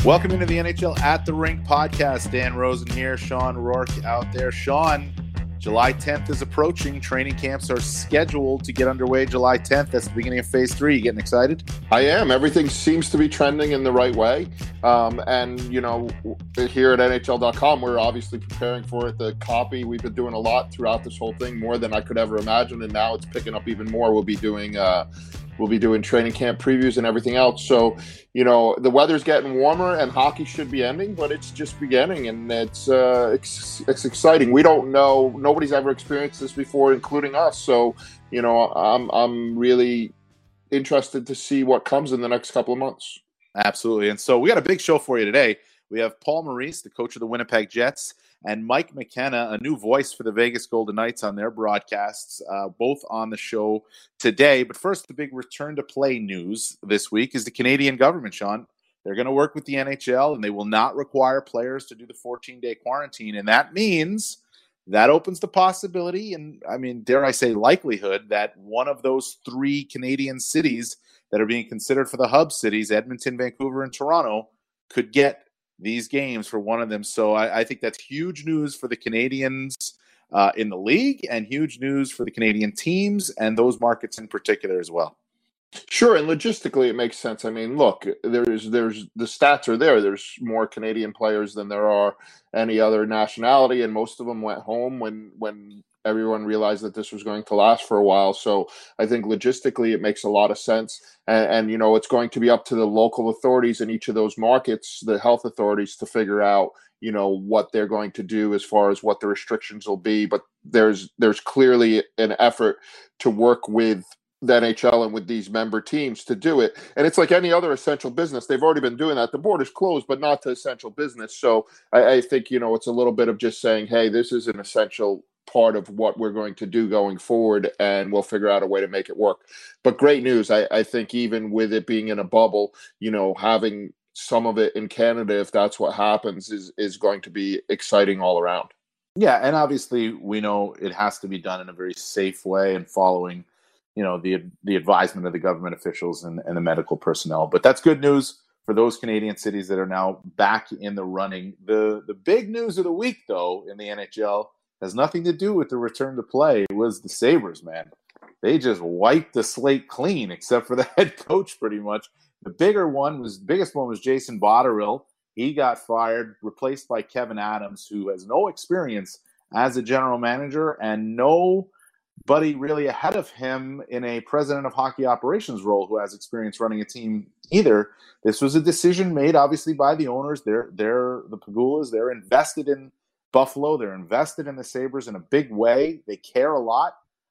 Welcome into the NHL at the Rink podcast. Dan Rosen here, Sean Rourke out there. Sean, July 10th is approaching. Training camps are scheduled to get underway July 10th. That's the beginning of phase 3. You getting excited? I am. Everything seems to be trending in the right way. And, you know, here at NHL.com, we're obviously preparing for it. The copy, we've been doing a lot throughout this whole thing, more than I could ever imagine. And now it's picking up even more. We'll be doing training camp previews and everything else. So, you know, the weather's getting warmer and hockey should be ending, but it's just beginning, and it's exciting. We don't know. Nobody's ever experienced this before, including us. So, you know, I'm really interested to see what comes in the next couple of months. Absolutely. And so we got a big show for you today. We have Paul Maurice, the coach of the Winnipeg Jets, and Mike McKenna, a new voice for the Vegas Golden Knights on their broadcasts, both on the show today. But first, the big return to play news this week is the Canadian government, Sean. They're going to work with the NHL, and they will not require players to do the 14-day quarantine. And that means that opens the possibility, and I mean, dare I say likelihood, that one of those 3 Canadian cities that are being considered for the hub cities, Edmonton, Vancouver, and Toronto, could get these games for one of them. So I think that's huge news for the Canadians in the league, and huge news for the Canadian teams and those markets in particular as well. Sure, and logistically it makes sense. I mean, look, there's the stats are there. There's more Canadian players than there are any other nationality, and most of them went home when everyone realized that this was going to last for a while. So I think logistically it makes a lot of sense. And you know, it's going to be up to the local authorities in each of those markets, the health authorities, to figure out, you know, what they're going to do as far as what the restrictions will be. But there's clearly an effort to work with the NHL and with these member teams to do it. And it's like any other essential business. They've already been doing that. The border's closed, but not to essential business. So I think, you know, it's a little bit of just saying, hey, this is an essential part of what we're going to do going forward, and we'll figure out a way to make it work. But great news. I think even with it being in a bubble, you know, having some of it in Canada, if that's what happens, is going to be exciting all around. Yeah, and obviously we know it has to be done in a very safe way and following, you know, the advisement of the government officials and the medical personnel. But that's good news for those Canadian cities that are now back in the running. The big news of the week, though, in the NHL has nothing to do with the return to play. It was the Sabres, man. They just wiped the slate clean, except for the head coach, pretty much. The biggest one was Jason Botterill. He got fired, replaced by Kevin Adams, who has no experience as a general manager and nobody really ahead of him in a president of hockey operations role who has experience running a team either. This was a decision made, obviously, by the owners. They're the Pegulas. They're invested in Buffalo. They're invested in the Sabres in a big way. They care a lot.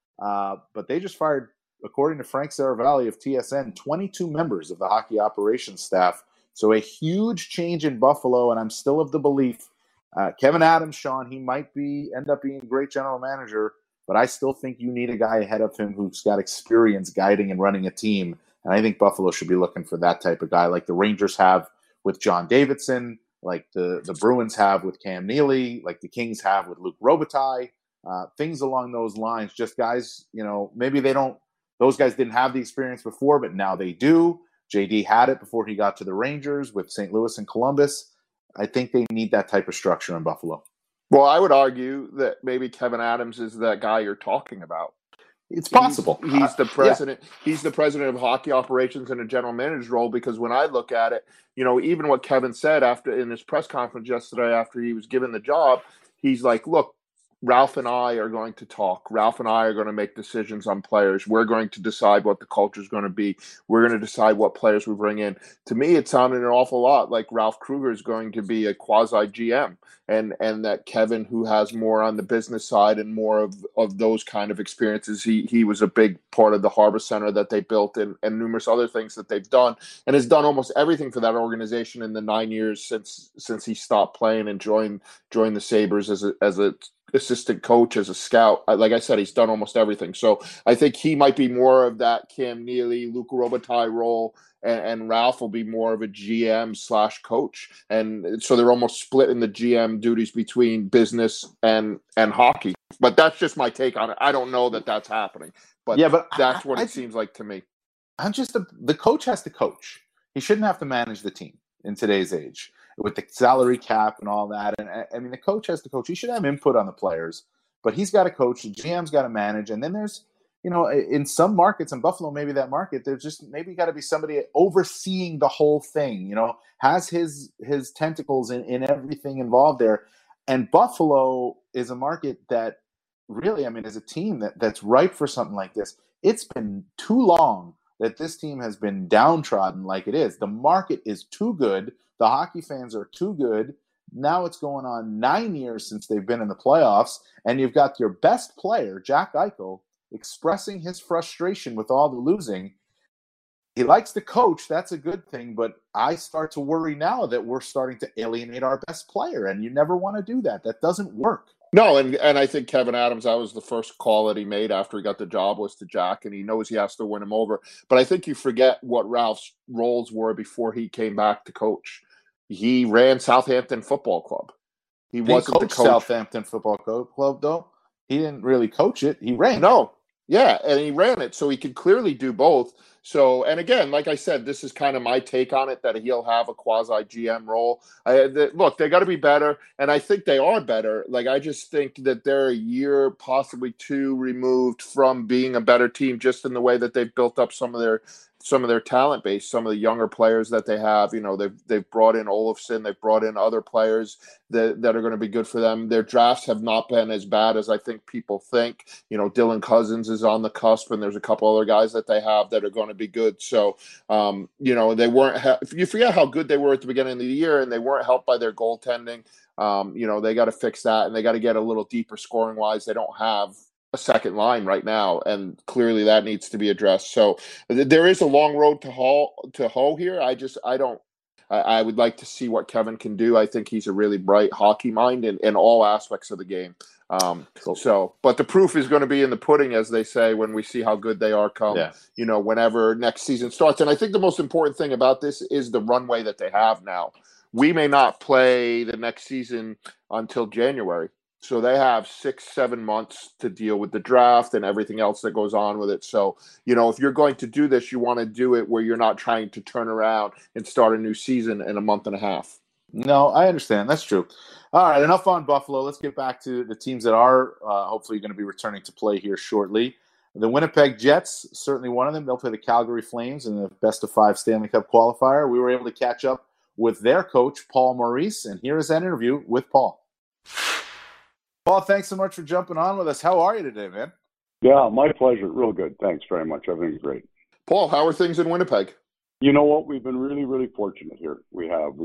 But they just fired, according to Frank Saravalli of TSN, 22 members of the hockey operations staff. So a huge change in Buffalo, and I'm still of the belief Kevin Adams, Sean, he might end up being a great general manager, but I still think you need a guy ahead of him who's got experience guiding and running a team. And I think Buffalo should be looking for that type of guy, like the Rangers have with John Davidson, like the Bruins have with Cam Neely, like the Kings have with Luc Robitaille, things along those lines. Just guys, you know, maybe those guys didn't have the experience before, but now they do. JD had it before he got to the Rangers with St. Louis and Columbus. I think they need that type of structure in Buffalo. Well, I would argue that maybe Kevin Adams is that guy you're talking about. It's possible. He's the president. Yeah. He's the president of hockey operations in a general manager's role, because when I look at it, you know, even what Kevin said in his press conference yesterday after he was given the job, he's like, look, Ralph and I are going to talk. Ralph and I are going to make decisions on players. We're going to decide what the culture is going to be. We're going to decide what players we bring in. To me, it sounded an awful lot like Ralph Kruger is going to be a quasi-GM, and that Kevin, who has more on the business side and more of those kind of experiences, he was a big part of the Harbor Center that they built and numerous other things that they've done, and has done almost everything for that organization in the 9 years since he stopped playing and joined the Sabres as a assistant coach, as a scout. Like I said, he's done almost everything. So I think he might be more of that Cam Neely, Luc Robitaille role, and Ralph will be more of a GM/coach. And so they're almost split in the GM duties between business and hockey. But that's just my take on it. I don't know that that's happening. But that's what it seems like to me. The coach has to coach. He shouldn't have to manage the team. in today's age with the salary cap and all that. And I mean, the coach has to coach. He should have input on the players, but he's got to coach. The GM's got to manage. And then there's, in some markets, in Buffalo, maybe that market, there's just maybe got to be somebody overseeing the whole thing, has his tentacles in everything involved there. And Buffalo is a market that really, I mean, is a team that's ripe for something like this. It's been too long that this team has been downtrodden like it is. The market is too good. The hockey fans are too good. Now it's going on 9 years since they've been in the playoffs, and you've got your best player, Jack Eichel, expressing his frustration with all the losing. He likes to coach. That's a good thing, but I start to worry now that we're starting to alienate our best player, and you never want to do that. That doesn't work. No, and I think Kevin Adams, that was the first call that he made after he got the job, was to Jack, and he knows he has to win him over. But I think you forget what Ralph's roles were before he came back to coach. He ran Southampton Football Club. He wasn't the coach. Southampton Football Club, though. He didn't really coach it. He ran. No. Yeah, and he ran it, so he could clearly do both. So, and again, like I said, this is kind of my take on it, that he'll have a quasi-GM role. Look, they got to be better, and I think they are better. Like, I just think that they're a year, possibly two, removed from being a better team, just in the way that they've built up some of their talent base, some of the younger players that they have. They've brought in Olofsson, they've brought in other players that are going to be good for them. Their drafts have not been as bad as I think people think. Dylan Cousins is on the cusp, and there's a couple other guys that they have that are going to be good. So, they weren't. You forget how good they were at the beginning of the year, and they weren't helped by their goaltending. They got to fix that, and they got to get a little deeper scoring wise. They don't have a second line right now, and clearly that needs to be addressed. So there is a long road to hoe here. I would like to see what Kevin can do. I think he's a really bright hockey mind in all aspects of the game. But the proof is going to be in the pudding, as they say, when we see how good they are come, whenever next season starts. And I think the most important thing about this is the runway that they have now. We may not play the next season until January. So they have 6-7 months to deal with the draft and everything else that goes on with it. So, if you're going to do this, you want to do it where you're not trying to turn around and start a new season in a month and a half. No, I understand. That's true. All right, enough on Buffalo. Let's get back to the teams that are hopefully going to be returning to play here shortly. The Winnipeg Jets, certainly one of them. They'll play the Calgary Flames in the best-of-5 Stanley Cup qualifier. We were able to catch up with their coach, Paul Maurice, and here is that interview with Paul. Paul, thanks so much for jumping on with us. How are you today, man? Yeah, my pleasure. Real good. Thanks very much. Everything's great. Paul, how are things in Winnipeg? You know what? We've been really, really fortunate here. We have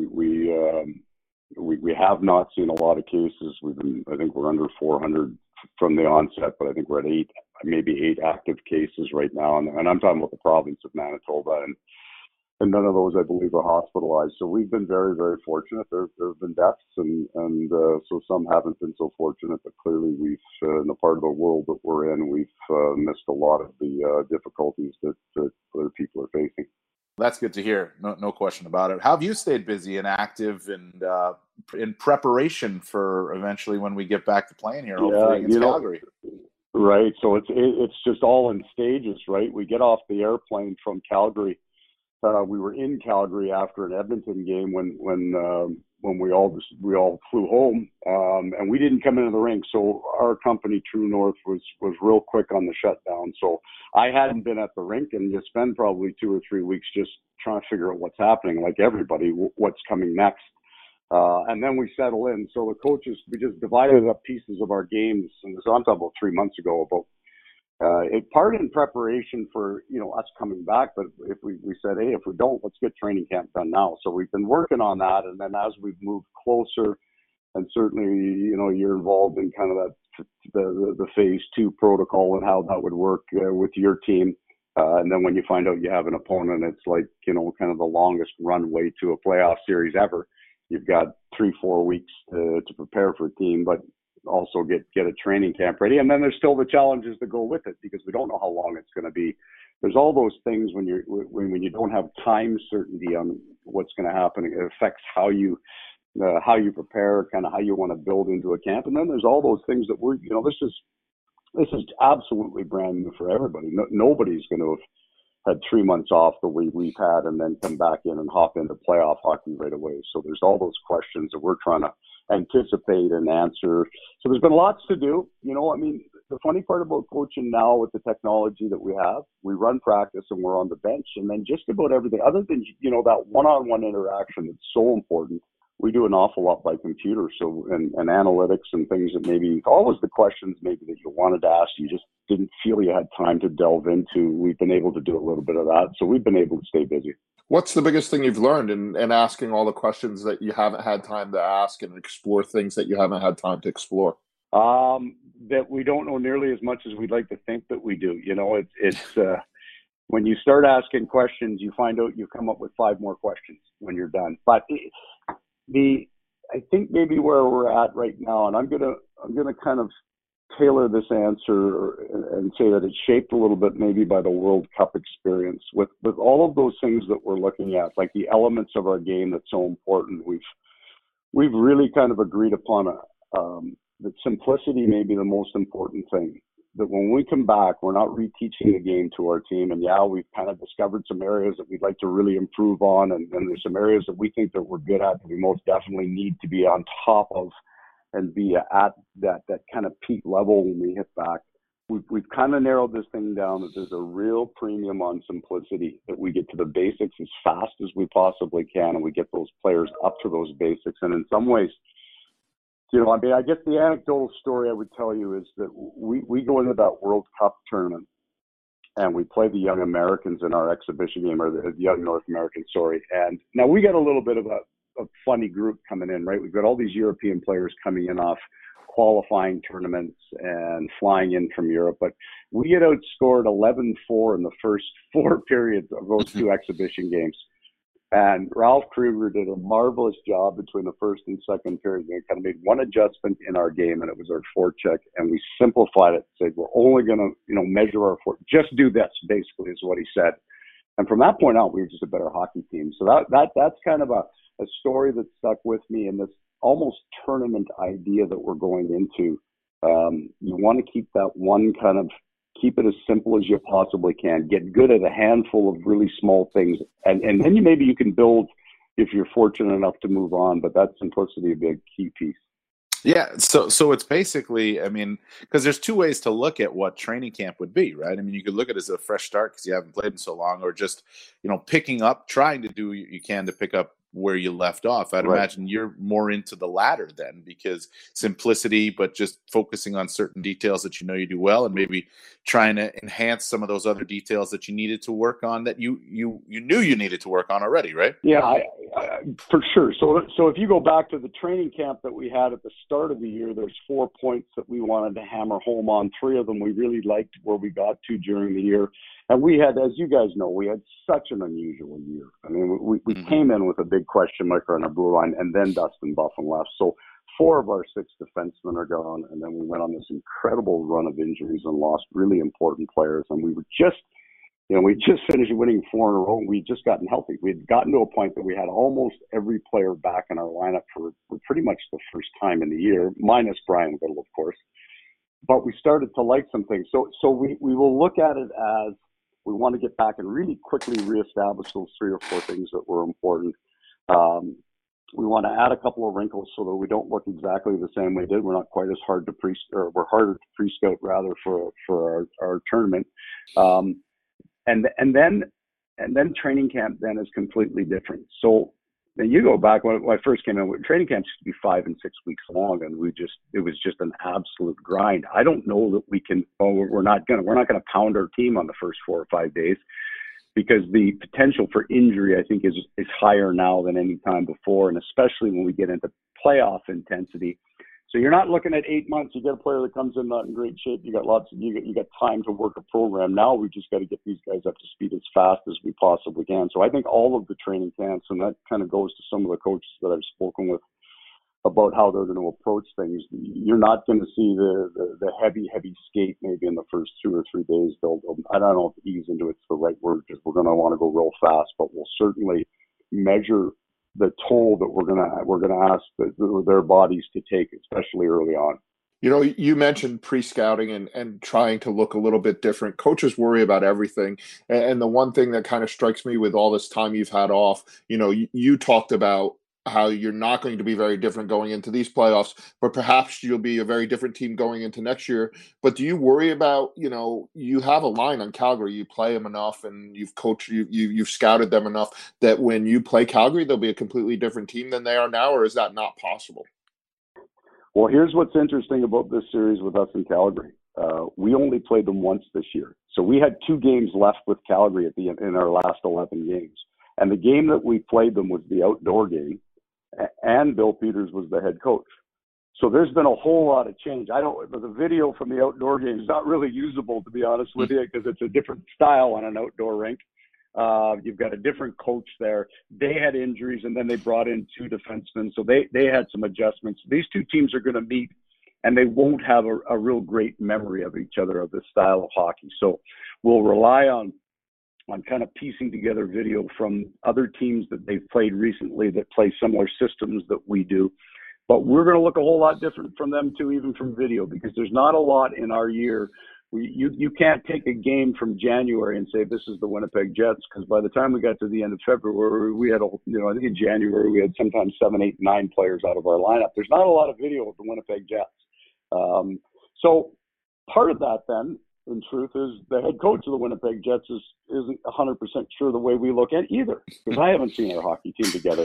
not seen a lot of cases. I think we're under 400 from the onset, but I think we're at maybe eight active cases right now. And I'm talking about the province of Manitoba, and none of those, I believe, are hospitalized. So we've been very, very fortunate. There have been deaths, and so some haven't been so fortunate. But clearly, we've in the part of the world that we're in, we've missed a lot of the difficulties that other people are facing. That's good to hear. No question about it. How have you stayed busy and active and in preparation for eventually when we get back to playing here, hopefully against Calgary? Right. So it's just all in stages, right? We get off the airplane from Calgary. We were in Calgary after an Edmonton game when we all flew home, and we didn't come into the rink. So our company, True North, was real quick on the shutdown. So I hadn't been at the rink, and you spend probably 2 or 3 weeks just trying to figure out what's happening, like everybody, what's coming next. And then we settle in. So the coaches, we just divided up pieces of our games, and so I'm talking about 3 months ago, about part in preparation for, us coming back. But if we said, hey, if we don't, let's get training camp done now. So we've been working on that. And then as we've moved closer, and certainly, you're involved in kind of the phase 2 protocol and how that would work with your team. And then when you find out you have an opponent, it's like, kind of the longest runway to a playoff series ever. You've got 3-4 weeks to prepare for a team, but also get a training camp ready. And then there's still the challenges that go with it, because we don't know how long it's going to be. There's all those things when you don't have time certainty on what's going to happen. It affects how you prepare, kind of how you want to build into a camp. And then there's all those things that this is absolutely brand new for everybody. Nobody's going to had 3 months off the way we've had, and then come back in and hop into playoff hockey right away. So there's all those questions that we're trying to anticipate and answer. So there's been lots to do. You know, I mean, the funny part about coaching now with the technology that we have, we run practice and we're on the bench, and then just about everything other than, you know, that one-on-one interaction that's so important, we do an awful lot by computer. So, and analytics and things that maybe always the questions maybe that you wanted to ask, you just didn't feel you had time to delve into. We've been able to do a little bit of that. So we've been able to stay busy. What's the biggest thing you've learned in asking all the questions that you haven't had time to ask and explore things that you haven't had time to explore? That we don't know nearly as much as we'd like to think that we do. You know, it's when you start asking questions, you find out you come up with 5 more questions when you're done. But I think maybe where we're at right now, and I'm gonna kind of tailor this answer and say that it's shaped a little bit maybe by the World Cup experience with all of those things that we're looking at, like the elements of our game that's so important. We've really kind of agreed upon that simplicity may be the most important thing. That when we come back, we're not reteaching the game to our team. And yeah, we've kind of discovered some areas that we'd like to really improve on. And there's some areas that we think that we're good at that we most definitely need to be on top of and be at that kind of peak level when we hit back. We've kind of narrowed this thing down that there's a real premium on simplicity, that we get to the basics as fast as we possibly can, and we get those players up to those basics. And in some ways, you know, I mean, I guess the anecdotal story I would tell you is that we go into that World Cup tournament and we play the Young Americans in our exhibition game, or the Young North Americans, sorry. And now we got a little bit of a funny group coming in, right? We've got all these European players coming in off qualifying tournaments and flying in from Europe, but we get outscored 11-4 in the first 4 periods of those 2 exhibition games. And Ralph Kruger did a marvelous job between the first and second period. We kind of made one adjustment in our game, and it was our forecheck. And we simplified it, said, we're only going to, you know, measure our just do this, basically, is what he said. And from that point on, we were just a better hockey team. So that's kind of a story that stuck with me, in this almost tournament idea that we're going into. You want to keep that one kind of, keep it as simple as you possibly can. Get good at a handful of really small things. And then maybe you can build if you're fortunate enough to move on. But that simplicity would be a key piece. Yeah, so it's basically, I mean, because there's 2 ways to look at what training camp would be, right? I mean, you could look at it as a fresh start because you haven't played in so long, or just, you know, picking up, trying to do what you can to pick up where you left off. I'd imagine you're more into the latter then, because simplicity, but just focusing on certain details that you know you do well, and maybe trying to enhance some of those other details that you needed to work on that you knew you needed to work on already, right? Yeah, for sure. So if you go back to the training camp that we had at the start of the year, there's 4 points that we wanted to hammer home on. 3 of them we really liked where we got to during the year. And we had, as you guys know, we had such an unusual year. I mean, we came in with a big question mark on our blue line, and then Dustin Buffin left. So 4 of our 6 defensemen are gone, and then we went on this incredible run of injuries and lost really important players. And we were just, you know, we just finished winning 4 in a row, and we'd just gotten healthy. We'd gotten to a point that we had almost every player back in our lineup for pretty much the first time in the year, minus Brian Little, of course. But we started to like some things. So we will look at it as, we want to get back and really quickly reestablish those 3 or 4 things that were important. We want to add a couple of wrinkles so that we don't look exactly the same we did. We're not quite as hard to we're harder to pre-scout rather for our tournament. And then training camp then is completely different. So then you go back when I first came in, training camps used to be 5 and 6 weeks long, and it was just an absolute grind. I don't know that we can. We're not gonna pound our team on the first 4 or 5 days, because the potential for injury, I think, is higher now than any time before, and especially when we get into playoff intensity. So you're not looking at 8 months. You get a player that comes in not in great shape. You got you got time to work a program. Now we just got to get these guys up to speed as fast as we possibly can. So I think all of the training camps, and that kind of goes to some of the coaches that I've spoken with about how they're going to approach things. You're not going to see the heavy skate maybe in the first 2 or 3 days. They'll I don't know if ease into it's the right word, because we're going to want to go real fast, but we'll certainly measure the toll that we're gonna ask their bodies to take, especially early on. You know, you mentioned pre-scouting and trying to look a little bit different. Coaches worry about everything. And the one thing that kind of strikes me with all this time you've had off, you know, you talked about how you're not going to be very different going into these playoffs, but perhaps you'll be a very different team going into next year. But do you worry about, you know, you have a line on Calgary, you play them enough and you've coached, you've scouted them enough that when you play Calgary, they'll be a completely different team than they are now, or is that not possible? Well, here's what's interesting about this series with us in Calgary. We only played them once this year. So we had 2 games left with Calgary in our last 11 games. And the game that we played them was the outdoor game, and Bill Peters was the head coach. So there's been a whole lot of change. The video from the outdoor game is not really usable, to be honest with you, because it's a different style on an outdoor rink. You've got a different coach there. They had injuries, and then they brought in 2 defensemen, so they had some adjustments. These 2 teams are going to meet, and they won't have a real great memory of each other, of this style of hockey. So we'll rely on kind of piecing together video from other teams that they've played recently that play similar systems that we do. But we're going to look a whole lot different from them too, even from video, because there's not a lot in our year. You can't take a game from January and say this is the Winnipeg Jets, because by the time we got to the end of February, we had, I think in January we had sometimes 7, 8, 9 players out of our lineup. There's not a lot of video of the Winnipeg Jets. So part of that then, in truth, is the head coach of the Winnipeg Jets isn't 100% sure the way we look at either, because I haven't seen our hockey team together.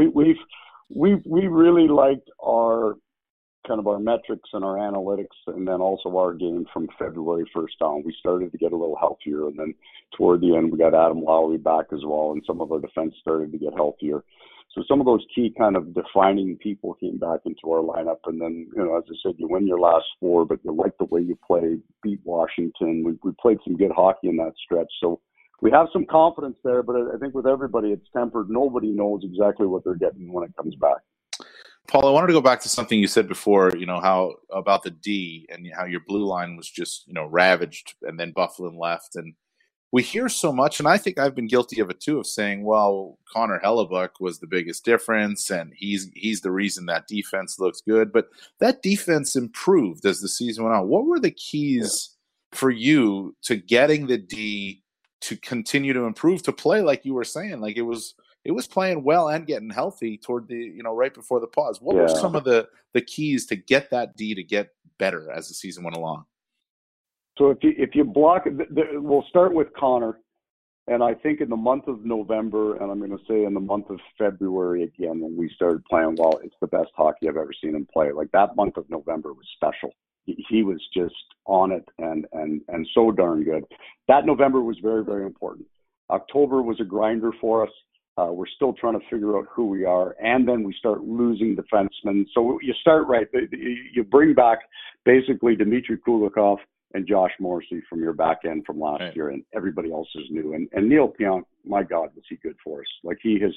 We really liked our metrics and our analytics, and then also our game from February 1st on. We started to get a little healthier, and then toward the end we got Adam Lowry back as well, and some of our defense started to get healthier. So some of those key kind of defining people came back into our lineup, and then, as I said, you win your last 4, but you like the way you play, beat Washington. We played some good hockey in that stretch, so we have some confidence there, but I think with everybody it's tempered. Nobody knows exactly what they're getting when it comes back. Paul, I wanted to go back to something you said before, how about the D and how your blue line was just, ravaged, and then Byfuglien left. And we hear so much, and I think I've been guilty of it too, of saying, well, Connor Hellebuyck was the biggest difference, and he's the reason that defense looks good. But that defense improved as the season went on. What were the keys for you to getting the D to continue to improve, to play like you were saying? Like it was playing well and getting healthy toward the, right before the pause. What were some of the keys to get that D to get better as the season went along? So if you block it, we'll start with Connor. And I think in the month of November, and I'm going to say in the month of February again, when we started playing well, it's the best hockey I've ever seen him play. Like that month of November was special. He was just on it and so darn good. That November was very, very important. October was a grinder for us. We're still trying to figure out who we are, and then we start losing defensemen. So you start right. You bring back basically Dmitry Kulikov and Josh Morrissey from your back end from last year, and everybody else is new. And Neil Pionk, my God, was he good for us. Like he has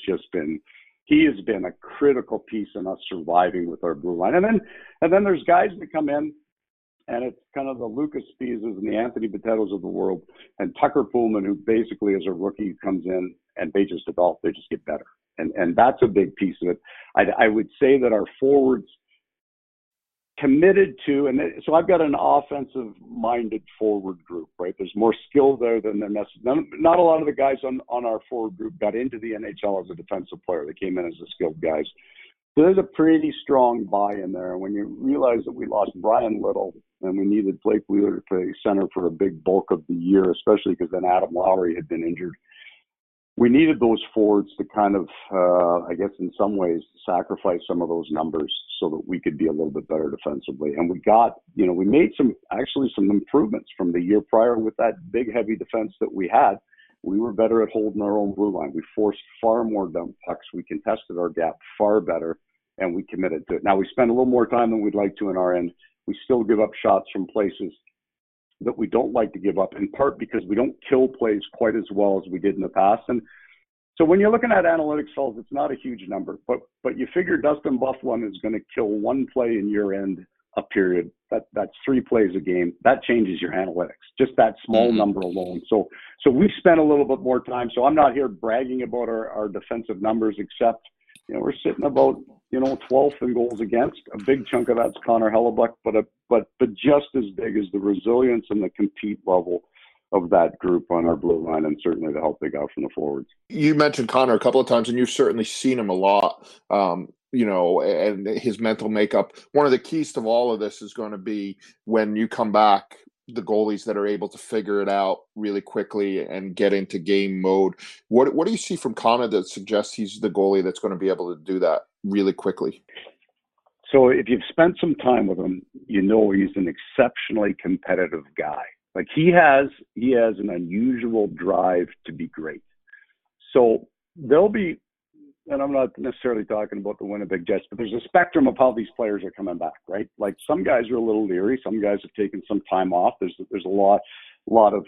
been a critical piece in us surviving with our blue line. And then there's guys that come in, and it's kind of the Lucas Spiezas and the Anthony Bitettos of the world, and Tucker Pullman, who basically as a rookie comes in and they just develop, they just get better. And that's a big piece of it. I would say that our forwards committed to, and so I've got an offensive-minded forward group, right? There's more skill there than they're necessary. Not a lot of the guys on our forward group got into the NHL as a defensive player. They came in as the skilled guys. So there's a pretty strong buy-in there. When you realize that we lost Brian Little and we needed Blake Wheeler to play center for a big bulk of the year, especially because then Adam Lowry had been injured, we needed those forwards to kind of, I guess in some ways, sacrifice some of those numbers so that we could be a little bit better defensively. And we got, we made some improvements from the year prior with that big, heavy defense that we had. We were better at holding our own blue line. We forced far more dump pucks. We contested our gap far better, and we committed to it. Now, we spend a little more time than we'd like to in our end. We still give up shots from places that we don't like to give up, in part because we don't kill plays quite as well as we did in the past. And so when you're looking at analytics, fellas, it's not a huge number, but you figure Dustin Byfuglien is going to kill one play in your end a period. That's 3 plays a game. That changes your analytics, just that small number alone. So we've spent a little bit more time. So I'm not here bragging about our defensive numbers, except, we're sitting about 12th in goals against. A big chunk of that's Connor Hellebuck, but just as big is the resilience and the compete level of that group on our blue line, and certainly the help they got from the forwards. You mentioned Connor a couple of times, and you've certainly seen him a lot. And his mental makeup. One of the keys to all of this is going to be when you come back, the goalies that are able to figure it out really quickly and get into game mode. What do you see from Connor that suggests he's the goalie that's going to be able to do that really quickly? So if you've spent some time with him, he's an exceptionally competitive guy. Like he has an unusual drive to be great. So there'll be, and I'm not necessarily talking about the Winnipeg Jets, but there's a spectrum of how these players are coming back, right? Like some guys are a little leery. Some guys have taken some time off. There's a lot of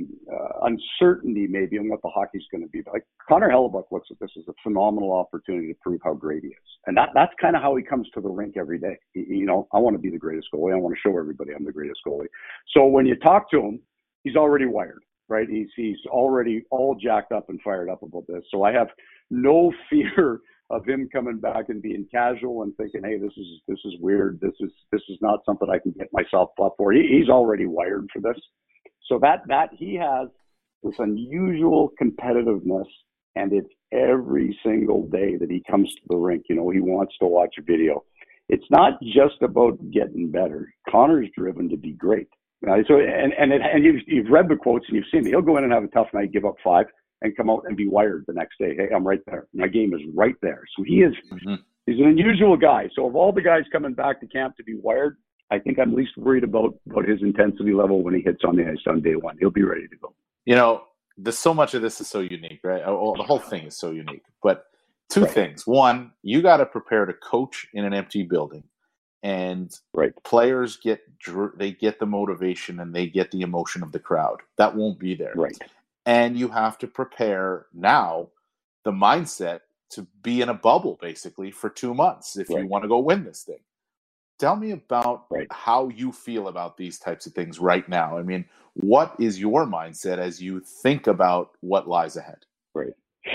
uncertainty maybe on what the hockey's going to be. But like Connor Hellebuck looks at this as a phenomenal opportunity to prove how great he is. And that's kind of how he comes to the rink every day. I want to be the greatest goalie. I want to show everybody I'm the greatest goalie. So when you talk to him, he's already wired, right? He's already all jacked up and fired up about this. So I have no fear of him coming back and being casual and thinking, hey, this is weird. This is not something I can get myself up for. He's already wired for this. So that he has this unusual competitiveness, and it's every single day that he comes to the rink. He wants to watch a video. It's not just about getting better. Connor's driven to be great. So you've read the quotes and you've seen it. He'll go in and have a tough night, give up 5, and come out and be wired the next day. Hey, I'm right there. My game is right there. So he's an unusual guy. So of all the guys coming back to camp to be wired, I think I'm least worried about his intensity level when he hits on the ice on day one. He'll be ready to go. So much of this is so unique, right? The whole thing is so unique. But two things. One, you got to prepare to coach in an empty building. And players get the motivation and they get the emotion of the crowd. That won't be there. Right. And you have to prepare now the mindset to be in a bubble basically for 2 months if you want to go win this thing. Tell me about how you feel about these types of things right now. I mean, what is your mindset as you think about what lies ahead? Right.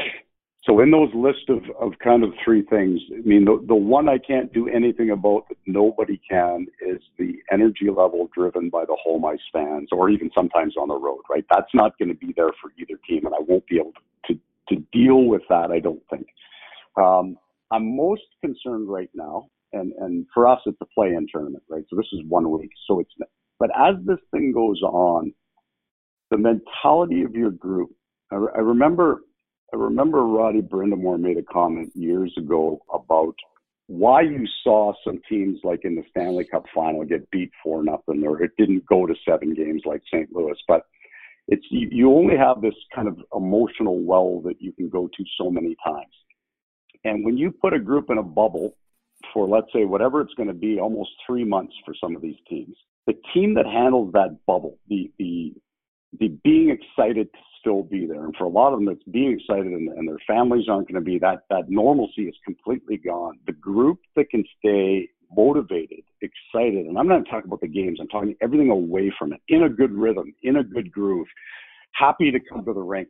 So in those list of kind of 3 things, I mean, the one I can't do anything about that nobody can is the energy level driven by the home ice fans, or even sometimes on the road, right? That's not going to be there for either team, and I won't be able to deal with that, I don't think. I'm most concerned right now, and for us, it's a play-in tournament, right? So this is 1 week. But as this thing goes on, the mentality of your group, I remember Roddy Brindamore made a comment years ago about why you saw some teams like in the Stanley Cup final get beat 4-0, or it didn't go to 7 games like St. Louis. But it's you only have this kind of emotional well that you can go to so many times. And when you put a group in a bubble for, let's say, whatever it's going to be, almost 3 months for some of these teams, the team that handles that bubble, the being excited to still be there. And for a lot of them, it's being excited and their families aren't going to be, that normalcy is completely gone. The group that can stay motivated, excited, and I'm not talking about the games, I'm talking everything away from it, in a good rhythm, in a good groove, happy to come to the rink.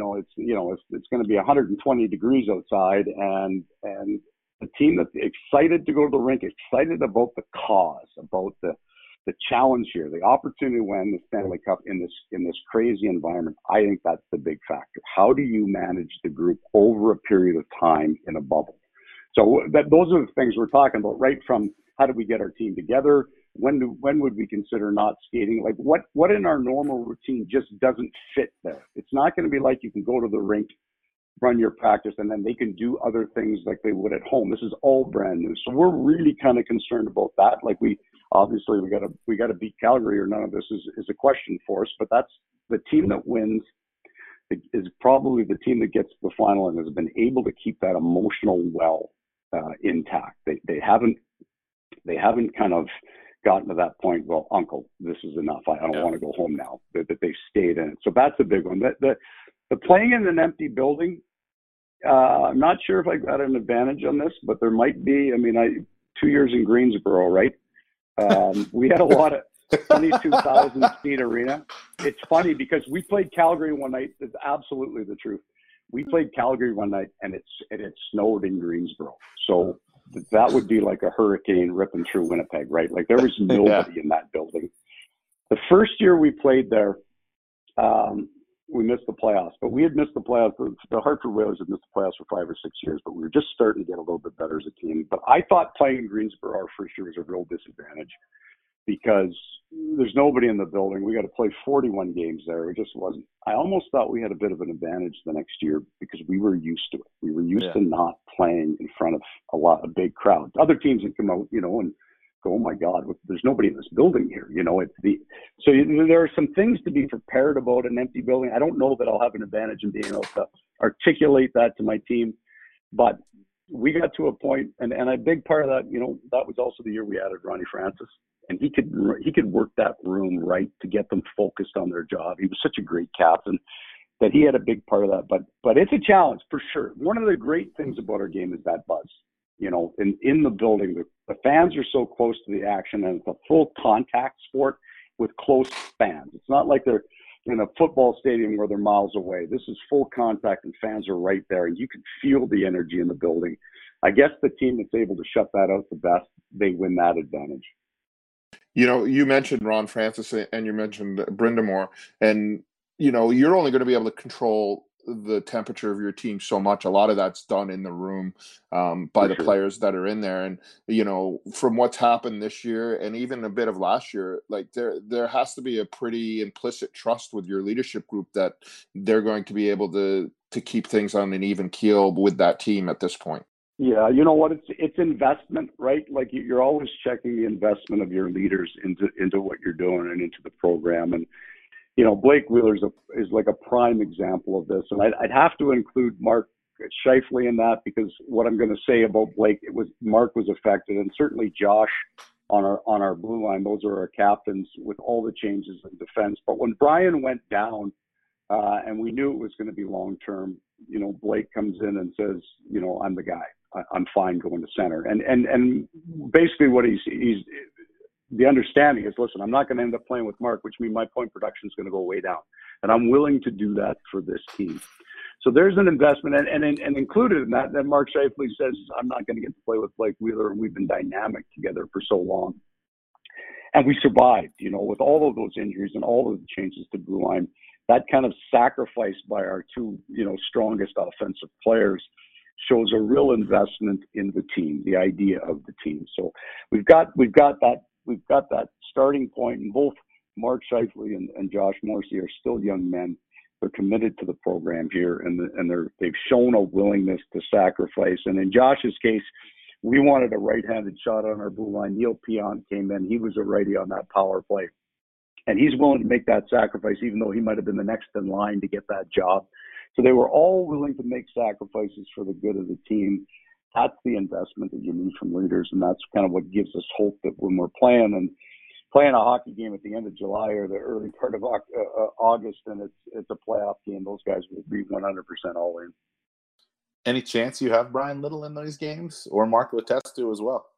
It's going to be 120 degrees outside, and the team that's excited to go to the rink, excited about the cause, about the challenge here, the opportunity to win the Stanley Cup in this crazy environment. I think that's the big factor. How do you manage the group over a period of time in a bubble? So those are the things we're talking about, right? From how do we get our team together? When would we consider not skating? Like what in our normal routine just doesn't fit there? It's not going to be like you can go to the rink, run your practice, and then they can do other things like they would at home. This is all brand new. So we're really kind of concerned about that. Like we got to beat Calgary, or none of this is a question for us. But that's the team that wins is probably the team that gets to the final and has been able to keep that emotional well intact. They haven't kind of gotten to that point. Well, uncle, this is enough. I don't want to go home now. That they've stayed in it. So that's a big one. The playing in an empty building, I'm not sure if I got an advantage on this, but there might be. I mean, 2 years in Greensboro, right? We had a lot of 22,000 seat arena. It's funny because we played Calgary one night. It's absolutely the truth. We played Calgary one night and it snowed in Greensboro. So that would be like a hurricane ripping through Winnipeg, right? Like there was nobody in that building. The first year we played there, we missed the playoffs, but we had missed the playoffs. The Hartford Whalers had missed the playoffs for 5 or 6 years, but we were just starting to get a little bit better as a team. But I thought playing in Greensboro our first year was a real disadvantage because there's nobody in the building. We got to play 41 games there. It just wasn't. I almost thought we had a bit of an advantage the next year because we were used to it. We were used to not playing in front of a big crowd. Other teams would come out, and go, oh my God, there's nobody in this building here. So there are some things to be prepared about an empty building. I don't know that I'll have an advantage in being able to articulate that to my team, but we got to a point, and a big part of that, that was also the year we added Ronnie Francis, and he could work that room right to get them focused on their job. He was such a great captain that he had a big part of that. But it's a challenge for sure. One of the great things about our game is that buzz. In the building, the fans are so close to the action, and it's a full contact sport with close fans. It's not like they're in a football stadium where they're miles away. This is full contact, and fans are right there, and you can feel the energy in the building. I guess the team that's able to shut that out the best, they win that advantage. You mentioned Ron Francis and you mentioned Brind'Amour, and you're only going to be able to control the temperature of your team so much. A lot of that's done in the room by the players that are in there. And from what's happened this year and even a bit of last year, like there has to be a pretty implicit trust with your leadership group that they're going to be able to keep things on an even keel with that team at this point. Yeah, you know what? It's investment, right? Like you're always checking the investment of your leaders into what you're doing and into the program. And Blake Wheeler is like a prime example of this. And I'd have to include Mark Scheifele in that because what I'm going to say about Blake, Mark was affected, and certainly Josh on our blue line. Those are our captains with all the changes in defense. But when Brian went down, and we knew it was going to be long term, Blake comes in and says, I'm the guy. I'm fine going to center. And basically what he's the understanding is, listen, I'm not going to end up playing with Mark, which means my point production is going to go way down. And I'm willing to do that for this team. So there's an investment. And included in that Mark Scheifele says, I'm not going to get to play with Blake Wheeler. And we've been dynamic together for so long. And we survived, with all of those injuries and all of the changes to blue line. That kind of sacrifice by our two, strongest offensive players shows a real investment in the team, the idea of the team. So we've got that starting point, and both Mark Scheifele and Josh Morrissey are still young men. They're committed to the program here, and they've shown a willingness to sacrifice. And in Josh's case, we wanted a right-handed shot on our blue line. Neil Pion came in. He was a righty on that power play. And he's willing to make that sacrifice, even though he might have been the next in line to get that job. So they were all willing to make sacrifices for the good of the team. That's the investment that you need from leaders, and that's kind of what gives us hope that when we're playing a hockey game at the end of July or the early part of August, and it's a playoff game, those guys will be 100% all in. Any chance you have Brian Little in those games, or Mark Letestu as well?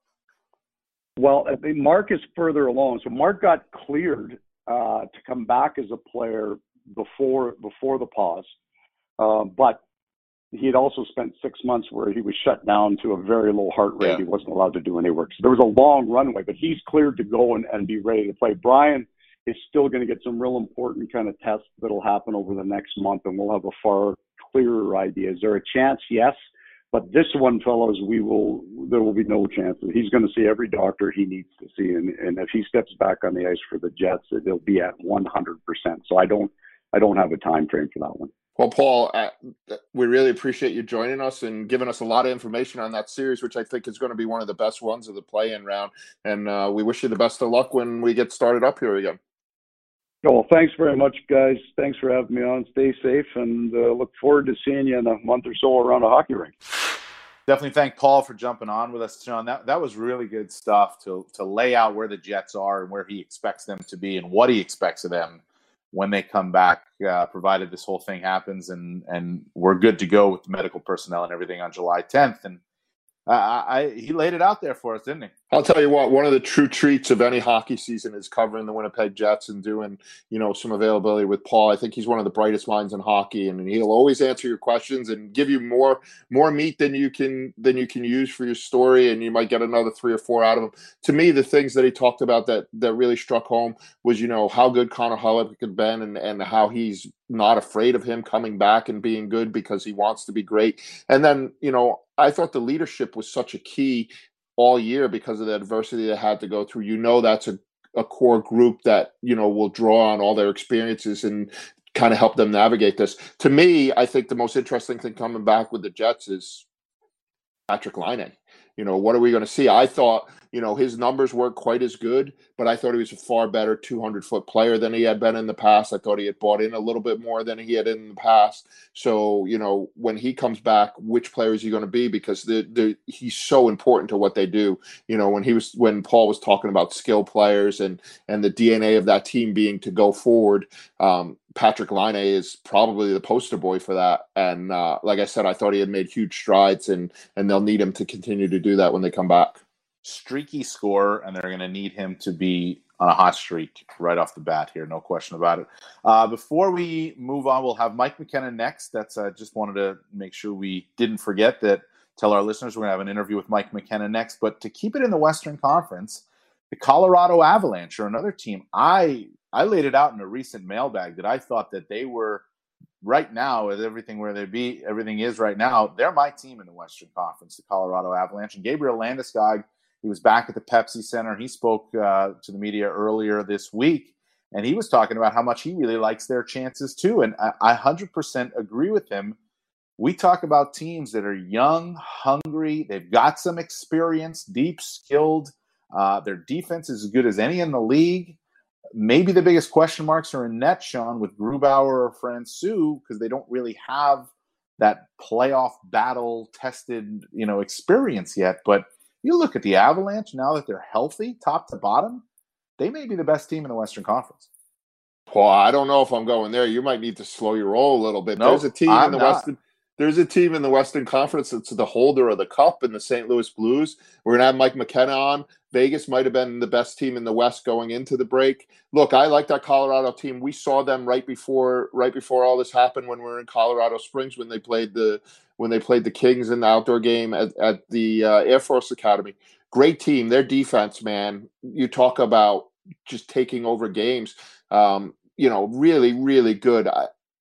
Well, I think Mark is further along. So Mark got cleared to come back as a player before the pause, but he had also spent 6 months where he was shut down to a very low heart rate. Yeah. He wasn't allowed to do any work. So there was a long runway, but he's cleared to go and be ready to play. Brian is still going to get some real important kind of tests that'll happen over the next month, and we'll have a far clearer idea. Is there a chance? Yes. But this one, fellows, there will be no chance. He's going to see every doctor he needs to see. And if he steps back on the ice for the Jets, it'll be at 100%. So I don't have a time frame for that one. Well, Paul, we really appreciate you joining us and giving us a lot of information on that series, which I think is going to be one of the best ones of the play-in round. And we wish you the best of luck when we get started up here again. Well, thanks very much, guys. Thanks for having me on. Stay safe, and look forward to seeing you in a month or so around a hockey rink. Definitely thank Paul for jumping on with us, Sean. That was really good stuff to lay out where the Jets are and where he expects them to be and what he expects of them when they come back, provided this whole thing happens and we're good to go with the medical personnel and everything on July 10th. And He laid it out there for us, didn't he? I'll tell you what, one of the true treats of any hockey season is covering the Winnipeg Jets and doing, some availability with Paul. I think he's one of the brightest minds in hockey, and he'll always answer your questions and give you more meat than you can use for your story, and you might get another 3 or 4 out of him. To me, the things that he talked about that really struck home was, how good Connor Hellebuyck had been and how he's not afraid of him coming back and being good because he wants to be great. And then, I thought the leadership was such a key all year because of the adversity they had to go through. That's a core group that, will draw on all their experiences and kind of help them navigate this. To me, I think the most interesting thing coming back with the Jets is Patrik Laine. What are we going to see? I thought, his numbers weren't quite as good, but I thought he was a far better 200-foot player than he had been in the past. I thought he had bought in a little bit more than he had in the past. So, when he comes back, which player is he going to be? Because he's so important to what they do. When Paul was talking about skill players and the DNA of that team being to go forward, Patrik Laine is probably the poster boy for that. And like I said, I thought he had made huge strides, and they'll need him to continue to do that when they come back. Streaky scorer, and they're going to need him to be on a hot streak right off the bat here, no question about it. Before we move on, we'll have Mike McKenna next. That's just wanted to make sure we didn't forget that. Tell our listeners we're going to have an interview with Mike McKenna next. But to keep it in the Western Conference, the Colorado Avalanche are another team. I laid it out in a recent mailbag that I thought that they were right now with everything everything is right now. They're my team in the Western Conference, the Colorado Avalanche. And Gabriel Landeskog, he was back at the Pepsi Center. He spoke to the media earlier this week, and he was talking about how much he really likes their chances too. And I 100% agree with him. We talk about teams that are young, hungry. They've got some experience, deep, skilled. Their defense is as good as any in the league. Maybe the biggest question marks are in net, Sean, with Grubauer or Francouz, because they don't really have that playoff battle tested, experience yet. But you look at the Avalanche now that they're healthy, top to bottom, they may be the best team in the Western Conference. Well, I don't know if I'm going there. You might need to slow your roll a little bit. Nope, There's a team in the Western Conference that's the holder of the cup in the St. Louis Blues. We're going to have Mike McKenna on. Vegas might have been the best team in the West going into the break. Look, I like that Colorado team. We saw them right before all this happened when we were in Colorado Springs when they played the Kings in the outdoor game at the Air Force Academy. Great team. Their defense, man. You talk about just taking over games. Really, really good.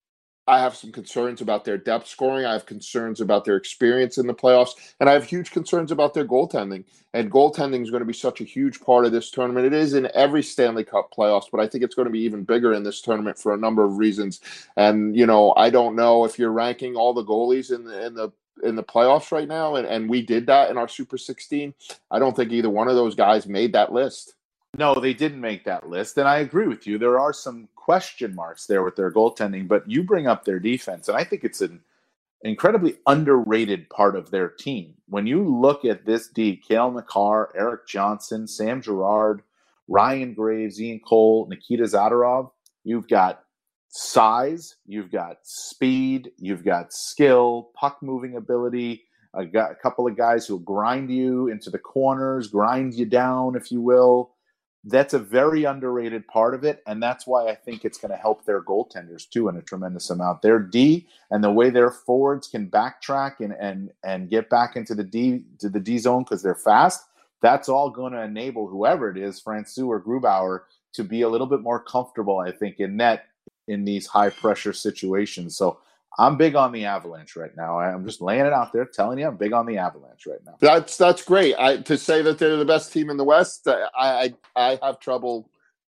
I have some concerns about their depth scoring. I have concerns about their experience in the playoffs. And I have huge concerns about their goaltending. And goaltending is going to be such a huge part of this tournament. It is in every Stanley Cup playoffs, but I think it's going to be even bigger in this tournament for a number of reasons. And, I don't know if you're ranking all the goalies in the playoffs right now, and we did that in our Super 16. I don't think either one of those guys made that list. No, they didn't make that list, and I agree with you. There are some question marks there with their goaltending, but you bring up their defense, and I think it's an incredibly underrated part of their team. When you look at this D, Cale Makar, Erik Johnson, Sam Girard, Ryan Graves, Ian Cole, Nikita Zadorov, you've got size, you've got speed, you've got skill, puck-moving ability, a couple of guys who will grind you into the corners, grind you down, if you will. That's a very underrated part of it, and that's why I think it's going to help their goaltenders too in a tremendous amount. Their D and the way their forwards can backtrack and get back into the D zone because they're fast. That's all going to enable whoever it is, Francouz or Grubauer, to be a little bit more comfortable, I think, in net in these high pressure situations. So I'm big on the Avalanche right now. I'm just laying it out there, telling you I'm big on the Avalanche right now. That's great. To say that they're the best team in the West, I have trouble.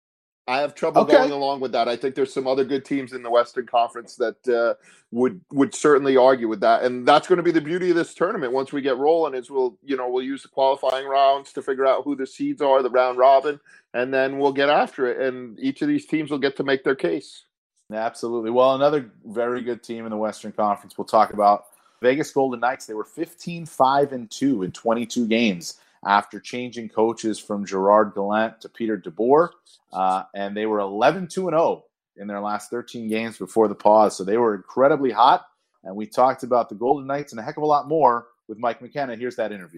Going along with that. I think there's some other good teams in the Western Conference that would certainly argue with that, and that's going to be the beauty of this tournament. Once we get rolling, is we'll use the qualifying rounds to figure out who the seeds are, the round robin, and then we'll get after it. And each of these teams will get to make their case. Absolutely. Well, another very good team in the Western Conference we'll talk about, Vegas Golden Knights. They were 15-5-2 in 22 games after changing coaches from Gerard Gallant to Peter DeBoer, and they were 11-2-0 in their last 13 games before the pause. So they were incredibly hot, and we talked about the Golden Knights and a heck of a lot more with Mike McKenna. Here's that interview.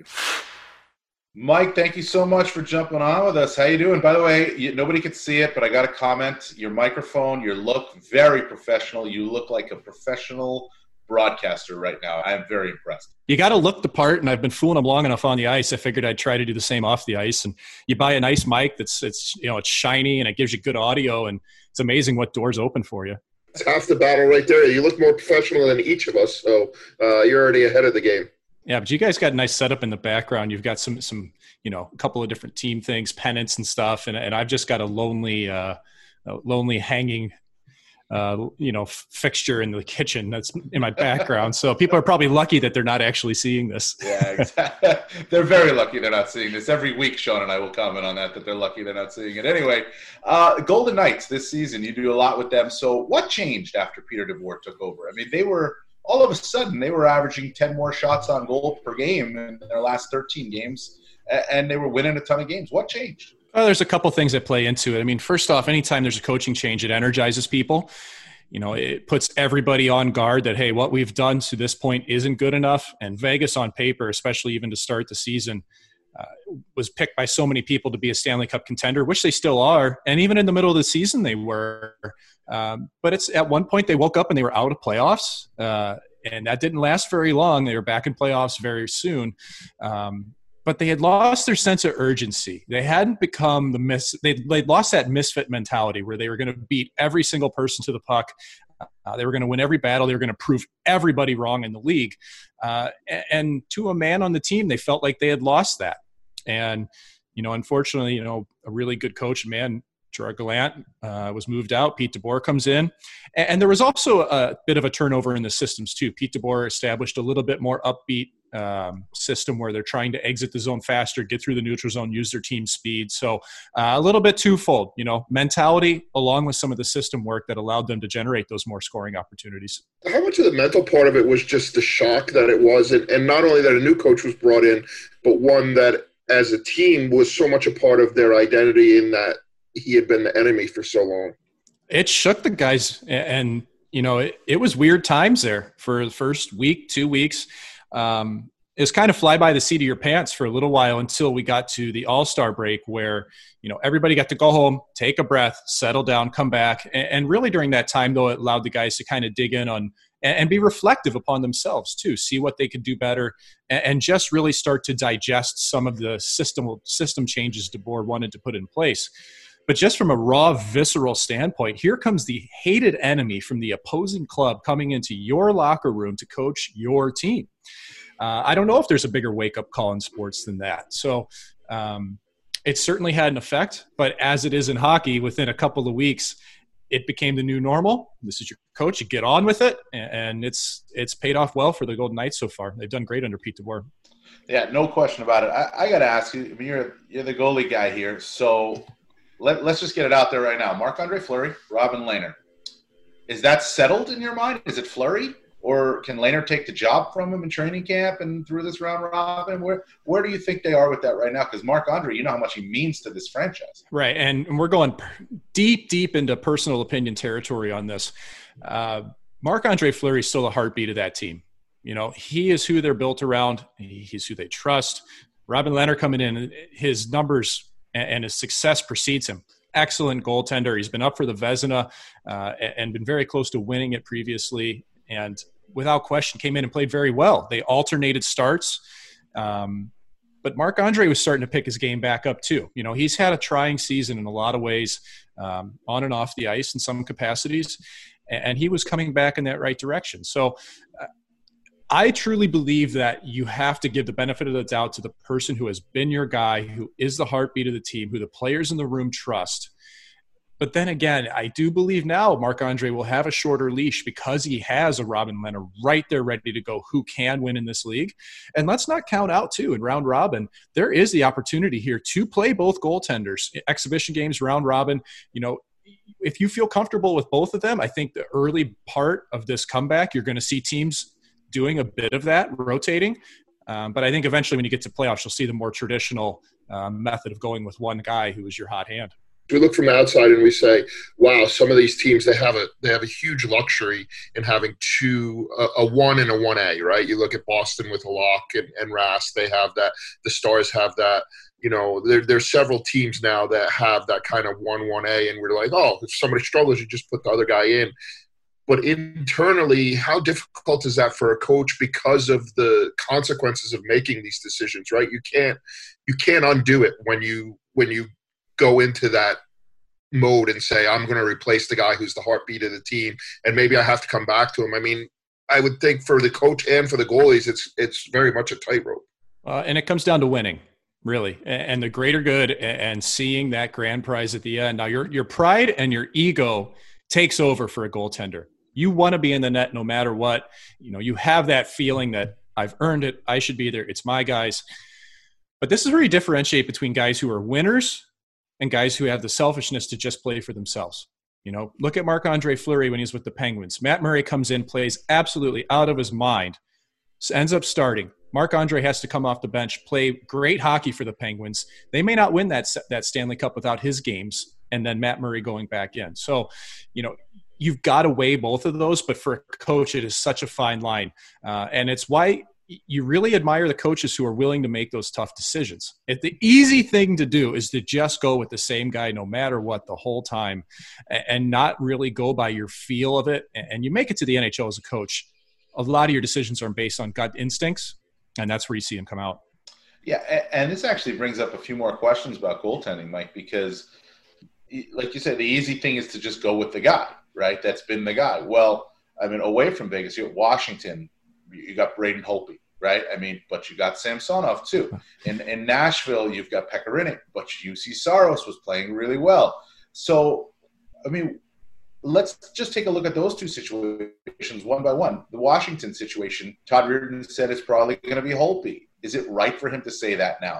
Mike, thank you so much for jumping on with us. How you doing? By the way, nobody can see it, but I got a comment. Your microphone, your look, very professional. You look like a professional broadcaster right now. I am very impressed. You got to look the part, and I've been fooling them long enough on the ice. I figured I'd try to do the same off the ice. And you buy a nice mic it's shiny and it gives you good audio, and it's amazing what doors open for you. It's half the battle right there. You look more professional than each of us, so you're already ahead of the game. Yeah, but you guys got a nice setup in the background. You've got some a couple of different team things, pennants and stuff, and I've just got a lonely hanging fixture in the kitchen that's in my background. So people are probably lucky that they're not actually seeing this. Yeah, exactly. They're very lucky they're not seeing this. Every week, Sean and I will comment on that they're lucky they're not seeing it. Anyway, Golden Knights this season, you do a lot with them. So what changed after Peter DeBoer took over? I mean, all of a sudden, they were averaging 10 more shots on goal per game in their last 13 games, and they were winning a ton of games. What changed? Well, there's a couple things that play into it. I mean, first off, anytime there's a coaching change, it energizes people. It puts everybody on guard that, hey, what we've done to this point isn't good enough. And Vegas on paper, especially even to start the season, was picked by so many people to be a Stanley Cup contender, which they still are. And even in the middle of the season, they were. But it's at one point they woke up and they were out of playoffs. And that didn't last very long. They were back in playoffs very soon. But they had lost their sense of urgency. They hadn't become they'd lost that misfit mentality where they were going to beat every single person to the puck. They were going to win every battle. They were going to prove everybody wrong in the league. And to a man on the team, they felt like they had lost that. And, unfortunately, a really good coach, man, Gerard Gallant was moved out. Pete DeBoer comes in. And there was also a bit of a turnover in the systems too. Pete DeBoer established a little bit more upbeat system where they're trying to exit the zone faster, get through the neutral zone, use their team speed. So a little bit twofold, mentality along with some of the system work that allowed them to generate those more scoring opportunities. How much of the mental part of it was just the shock that it was, and not only that a new coach was brought in, but one that as a team was so much a part of their identity in that he had been the enemy for so long? It shook the guys, and it was weird times there for the first week, 2 weeks. It was kind of fly by the seat of your pants for a little while until we got to the All-Star break where, everybody got to go home, take a breath, settle down, come back. And really during that time, though, it allowed the guys to kind of dig in on and be reflective upon themselves too, see what they could do better and just really start to digest some of the system changes DeBoer wanted to put in place. But just from a raw, visceral standpoint, here comes the hated enemy from the opposing club coming into your locker room to coach your team. I don't know if there's a bigger wake-up call in sports than that. So it certainly had an effect. But as it is in hockey, within a couple of weeks, it became the new normal. This is your coach. You get on with it. And it's paid off well for the Golden Knights so far. They've done great under Pete DeBoer. Yeah, no question about it. I got to ask you, I mean, you're the goalie guy here. So let's just get it out there right now. Marc-Andre Fleury, Robin Lehner. Is that settled in your mind? Is it Fleury? Or can Lehner take the job from him in training camp and through this round robin? Where do you think they are with that right now? Because Marc-Andre, you know how much he means to this franchise. Right, and we're going deep into personal opinion territory on this. Marc-Andre Fleury is still the heartbeat of that team. He is who they're built around. He's who they trust. Robin Lehner coming in, his numbers and his success precedes him. Excellent goaltender. He's been up for the Vezina and been very close to winning it previously. And without question, came in and played very well. They alternated starts. But Marc-Andre was starting to pick his game back up too. He's had a trying season in a lot of ways, on and off the ice in some capacities. And he was coming back in that right direction. So I truly believe that you have to give the benefit of the doubt to the person who has been your guy, who is the heartbeat of the team, who the players in the room trust. But then again, I do believe now Marc-Andre will have a shorter leash because he has a Robin Lehner right there ready to go who can win in this league. And let's not count out, too, in round robin, there is the opportunity here to play both goaltenders. Exhibition games, round robin, if you feel comfortable with both of them, I think the early part of this comeback, you're going to see teams doing a bit of that, rotating. But I think eventually when you get to playoffs, you'll see the more traditional method of going with one guy who is your hot hand. we look from the outside and we say, wow, some of these teams, they have a huge luxury in having a 1 and a 1A, right? You look at Boston with Halak and Rask, they have that. The Stars have that. You know, there's several teams now that have that kind of 1-1A, and we're like, oh, if somebody struggles, you just put the other guy in. But internally, how difficult is that for a coach because of the consequences of making these decisions, right? You can't undo it when you go into that mode and say, I'm going to replace the guy who's the heartbeat of the team, and maybe I have to come back to him. I mean, I would think for the coach and for the goalies, it's very much a tightrope. And it comes down to winning, really, and the greater good, and seeing that grand prize at the end. Now, your pride and your ego takes over for a goaltender. You want to be in the net no matter what. You know, you have that feeling that I've earned it. I should be there. It's my guys. But this is where you differentiate between guys who are winners and guys who have the selfishness to just play for themselves. You know, look at Marc-Andre Fleury when he's with the Penguins. Matt Murray comes in, plays absolutely out of his mind, ends up starting. Marc-Andre has to come off the bench, play great hockey for the Penguins. They may not win that Stanley Cup without his games, and then Matt Murray going back in. So, you know, you've got to weigh both of those, but for a coach, it is such a fine line. And it's why you really admire the coaches who are willing to make those tough decisions. The easy thing to do is to just go with the same guy no matter what the whole time, and not really go by your feel of it. And you make it to the NHL as a coach, a lot of your decisions are based on gut instincts, and that's where you see them come out. Yeah, and this actually brings up a few more questions about goaltending, Mike, because like you said, the easy thing is to just go with the guy, right? That's been the guy. Well, I mean, away from Vegas, you're at Washington, you got Braden Holtby, right? I mean, but you got Samsonov too. In Nashville, you've got Pekka Rinne, but UC Saros was playing really well. So, I mean, let's just take a look at those two situations one by one. The Washington situation, Todd Reirden said it's probably going to be Holtby. Is it right for him to say that now?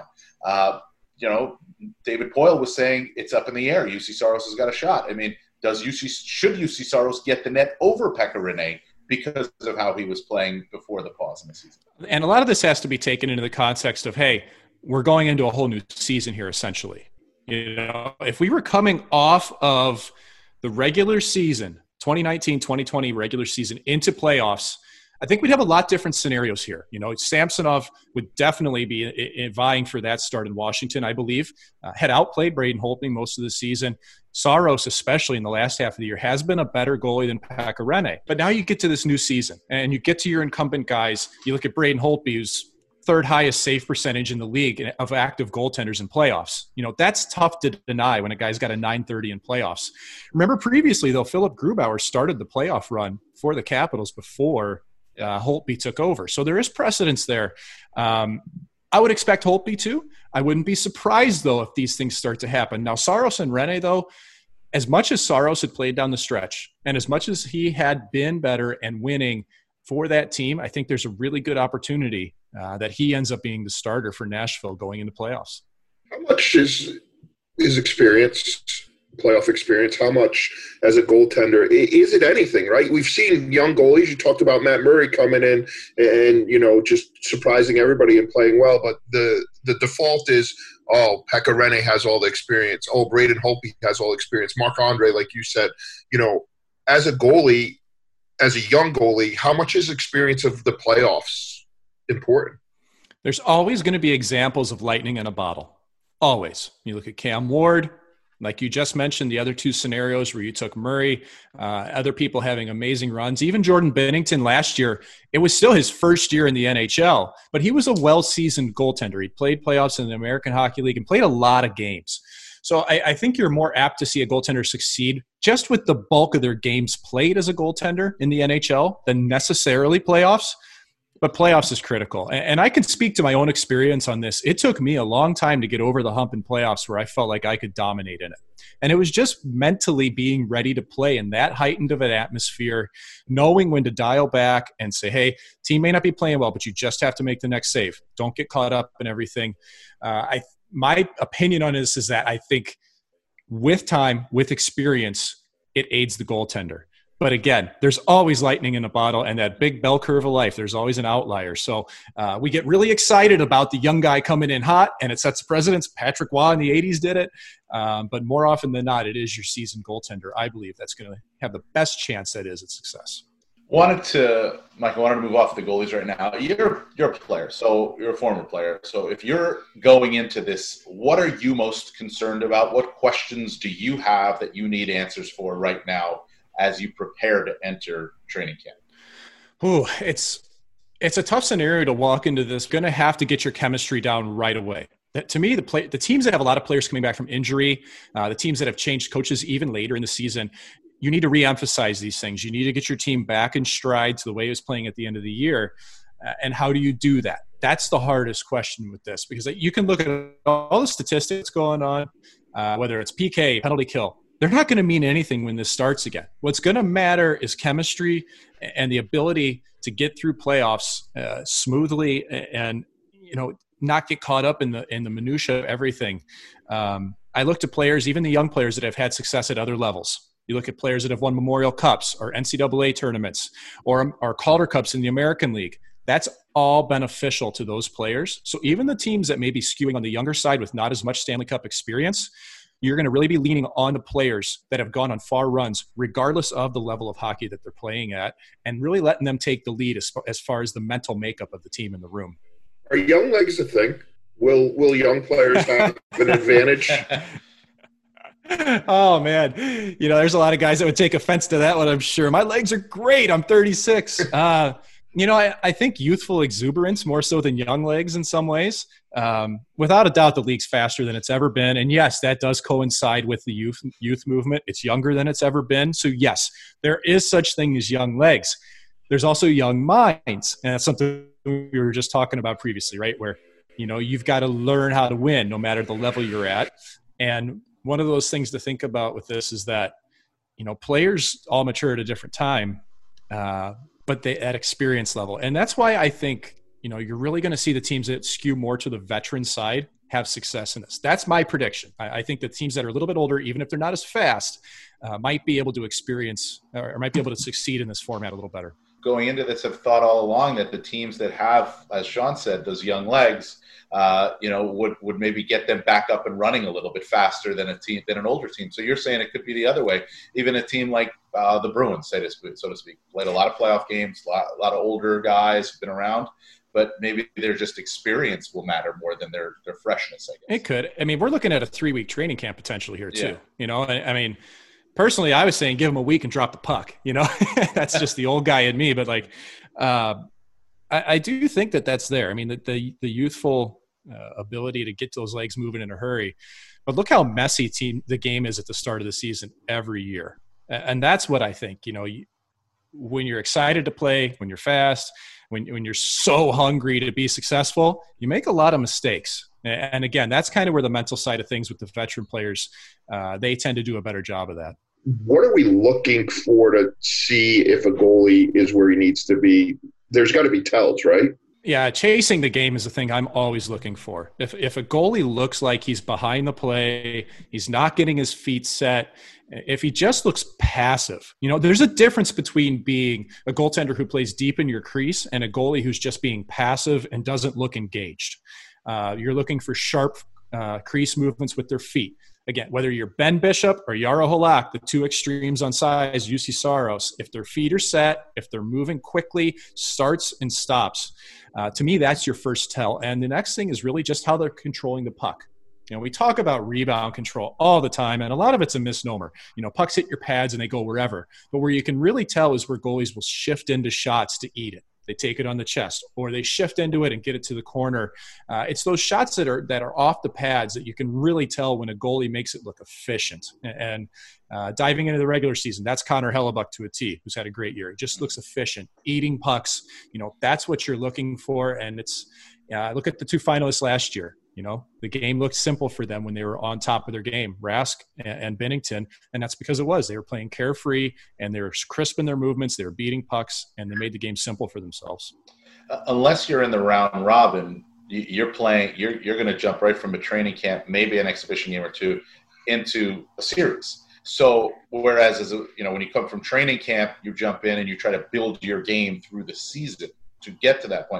You know, David Poile was saying it's up in the air. UC Saros has got a shot. I mean, should UC Saros get the net over Pekka Rinne because of how he was playing before the pause in the season? And a lot of this has to be taken into the context of, hey, we're going into a whole new season here, essentially. You know, if we were coming off of the regular season, 2019-2020 regular season into playoffs, I think we'd have a lot different scenarios here. You know, Samsonov would definitely be vying for that start in Washington, I believe. Had outplayed Braden Holtby most of the season. Saros, especially in the last half of the year, has been a better goalie than Pekka Rinne. But now you get to this new season, and you get to your incumbent guys. You look at Braden Holtby, who's third highest save percentage in the league of active goaltenders in playoffs. You know, that's tough to deny when a guy's got a .930 in playoffs. Remember previously, though, Philip Grubauer started the playoff run for the Capitals before Holtby took over. So there is precedence there. I would expect Holtby to. I wouldn't be surprised, though, if these things start to happen. Now, Saros and Rinne, though, as much as Saros had played down the stretch and as much as he had been better and winning for that team, I think there's a really good opportunity that he ends up being the starter for Nashville going into playoffs. How much is his experience, playoff experience, how much as a goaltender, is it anything, right? We've seen young goalies. You talked about Matt Murray coming in and, you know, just surprising everybody and playing well. But the default is, oh, Pekka Rinne has all the experience. Oh, Braden Holtby has all the experience. Marc-Andre, like you said, you know, as a goalie, as a young goalie, how much is experience of the playoffs important? There's always going to be examples of lightning in a bottle. Always. You look at Cam Ward, like you just mentioned, the other two scenarios where you took Murray, other people having amazing runs. Even Jordan Binnington last year, it was still his first year in the NHL, but he was a well-seasoned goaltender. He played playoffs in the American Hockey League and played a lot of games. So I think you're more apt to see a goaltender succeed just with the bulk of their games played as a goaltender in the NHL than necessarily playoffs. But playoffs is critical. And I can speak to my own experience on this. It took me a long time to get over the hump in playoffs where I felt like I could dominate in it. And it was just mentally being ready to play in that heightened of an atmosphere, knowing when to dial back and say, hey, team may not be playing well, but you just have to make the next save. Don't get caught up in everything. My opinion on this is that I think with time, with experience, it aids the goaltender. But again, there's always lightning in a bottle, and that big bell curve of life, there's always an outlier. So we get really excited about the young guy coming in hot, and it sets precedents. Patrick Waugh in the 80s did it. But more often than not, it is your seasoned goaltender, I believe, that's going to have the best chance that is at success. Mike, I wanted to move off the goalies right now. You're a player, so you're a former player. So if you're going into this, what are you most concerned about? What questions do you have that you need answers for right now as you prepare to enter training camp? Ooh, it's a tough scenario to walk into this. Going to have to get your chemistry down right away. To me, the teams that have a lot of players coming back from injury, the teams that have changed coaches even later in the season, you need to reemphasize these things. You need to get your team back in stride to the way it was playing at the end of the year. And how do you do that? That's the hardest question with this, because you can look at all the statistics going on, whether it's PK, penalty kill. They're not going to mean anything when this starts again. What's going to matter is chemistry and the ability to get through playoffs smoothly and, not get caught up in the minutia of everything. I look to players, even the young players that have had success at other levels. You look at players that have won Memorial Cups or NCAA tournaments or Calder Cups in the American League. That's all beneficial to those players. So even the teams that may be skewing on the younger side with not as much Stanley Cup experience, you're going to really be leaning on the players that have gone on far runs, regardless of the level of hockey that they're playing at, and really letting them take the lead as far as the mental makeup of the team in the room. Are young legs a thing? Will young players have an advantage? Oh, man. There's a lot of guys that would take offense to that one, I'm sure. My legs are great. I'm 36. I think youthful exuberance more so than young legs in some ways. Without a doubt, the league's faster than it's ever been. And yes, that does coincide with the youth movement. It's younger than it's ever been. So yes, there is such thing as young legs. There's also young minds. And that's something we were just talking about previously, right? Where, you've got to learn how to win no matter the level you're at. And one of those things to think about with this is that, players all mature at a different time, but they at experience level. And that's why I think, you're really going to see the teams that skew more to the veteran side have success in this. That's my prediction. I think the teams that are a little bit older, even if they're not as fast, might be able to experience or might be able to succeed in this format a little better. Going into this, have thought all along that the teams that have, as Sean said, those young legs, would maybe get them back up and running a little bit faster than an older team. So you're saying it could be the other way. Even a team like the Bruins, so to speak, played a lot of playoff games, a lot of older guys have been around, but maybe their just experience will matter more than their freshness, I guess. It could. I mean, we're looking at a 3-week training camp potentially here too. Yeah. I mean, personally, I was saying give them a week and drop the puck. That's just the old guy in me. But I do think that's there. I mean, the youthful ability to get those legs moving in a hurry. But look how messy the game is at the start of the season every year. And that's what I think. When you're excited to play, when you're fast, when you're so hungry to be successful, you make a lot of mistakes. And again, that's kind of where the mental side of things with the veteran players, they tend to do a better job of that. What are we looking for to see if a goalie is where he needs to be? There's got to be tells, right? Yeah, chasing the game is the thing I'm always looking for. If a goalie looks like he's behind the play, he's not getting his feet set, if he just looks passive, there's a difference between being a goaltender who plays deep in your crease and a goalie who's just being passive and doesn't look engaged. You're looking for sharp crease movements with their feet. Again, whether you're Ben Bishop or Jaro Halak, the two extremes on size, Juuse Saros, if their feet are set, if they're moving quickly, starts and stops, to me, that's your first tell. And the next thing is really just how they're controlling the puck. We talk about rebound control all the time, and a lot of it's a misnomer. Pucks hit your pads and they go wherever. But where you can really tell is where goalies will shift into shots to eat it. They take it on the chest, or they shift into it and get it to the corner. It's those shots that are off the pads that you can really tell when a goalie makes it look efficient. And diving into the regular season, that's Connor Hellebuck to a T, who's had a great year. It just looks efficient, eating pucks. That's what you're looking for. And it's look at the two finalists last year. The game looked simple for them when they were on top of their game, Rask and Binnington, and that's because they were playing carefree and they were crisp in their movements, they were beating pucks, and they made the game simple for themselves. Unless you're in the round robin, you're going to jump right from a training camp, maybe an exhibition game or two, into a series. So whereas when you come from training camp, you jump in and you try to build your game through the season to get to that point.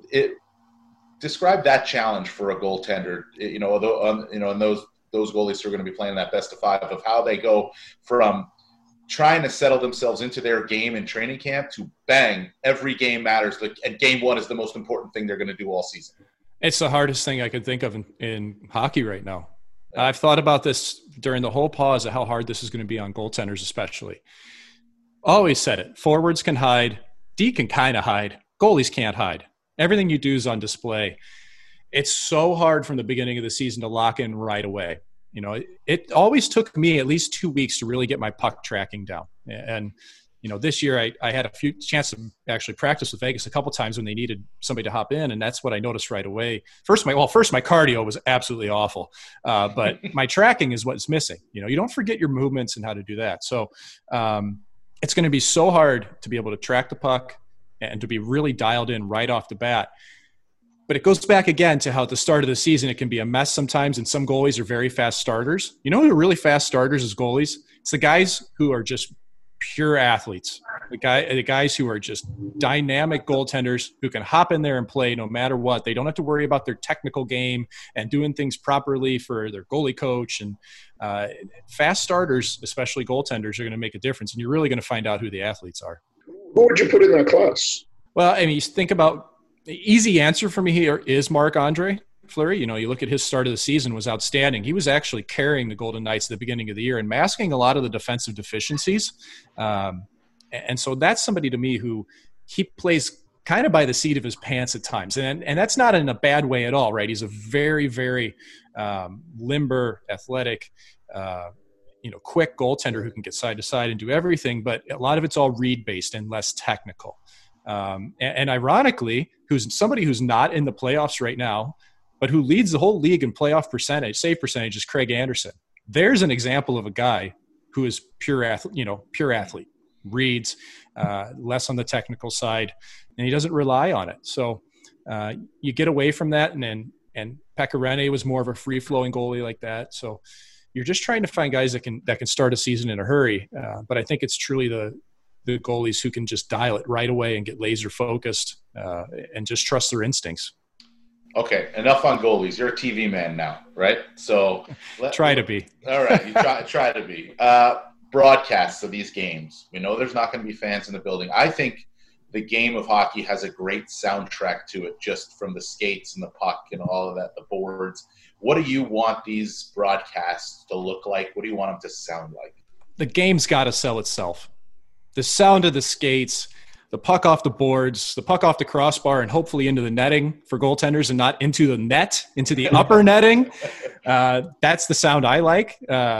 Describe that challenge for a goaltender, and those goalies who are going to be playing that best of 5, of how they go from trying to settle themselves into their game in training camp to bang, every game matters. And game 1 is the most important thing they're going to do all season. It's the hardest thing I could think of in hockey right now. I've thought about this during the whole pause of how hard this is going to be on goaltenders, especially. Always said it. Forwards can hide. D can kind of hide. Goalies can't hide. Everything you do is on display. It's so hard from the beginning of the season to lock in right away. It always took me at least 2 weeks to really get my puck tracking down. And, this year I had a few chances to actually practice with Vegas a couple times when they needed somebody to hop in. And that's what I noticed right away. First, my cardio was absolutely awful. But my tracking is what's missing. You don't forget your movements and how to do that. So it's going to be so hard to be able to track the puck and to be really dialed in right off the bat. But it goes back again to how at the start of the season, it can be a mess sometimes, and some goalies are very fast starters. You know who are really fast starters as goalies? It's the guys who are just pure athletes. The guys who are just dynamic goaltenders who can hop in there and play no matter what. They don't have to worry about their technical game and doing things properly for their goalie coach. And fast starters, especially goaltenders, are going to make a difference. And you're really going to find out who the athletes are. Who would you put in that class? Well, I mean, you think about the easy answer for me here is Marc-Andre Fleury. You look at his start of the season was outstanding. He was actually carrying the Golden Knights at the beginning of the year and masking a lot of the defensive deficiencies. And so that's somebody to me who he plays kind of by the seat of his pants at times. And that's not in a bad way at all, right? He's a very, very limber, athletic, quick goaltender who can get side to side and do everything. But a lot of it's all read-based and less technical. And ironically, somebody who's not in the playoffs right now, but who leads the whole league in save percentage is Craig Anderson. There's an example of a guy who is pure athlete, reads, less on the technical side, and he doesn't rely on it. So you get away from that, and Pekka Rinne was more of a free-flowing goalie like that. So you're just trying to find guys that can start a season in a hurry. But I think it's truly the goalies who can just dial it right away and get laser focused and just trust their instincts. Okay, enough on goalies. You're a TV man now, right? So try to be. All right, you try to be. Broadcasts of these games. We know there's not going to be fans in the building. I think the game of hockey has a great soundtrack to it, just from the skates and the puck and all of that, the boards. What do you want these broadcasts to look like? What do you want them to sound like? The game's got to sell itself. The sound of the skates, the puck off the boards, the puck off the crossbar, and hopefully into the netting for goaltenders and not into the net, into the upper netting. That's the sound I like.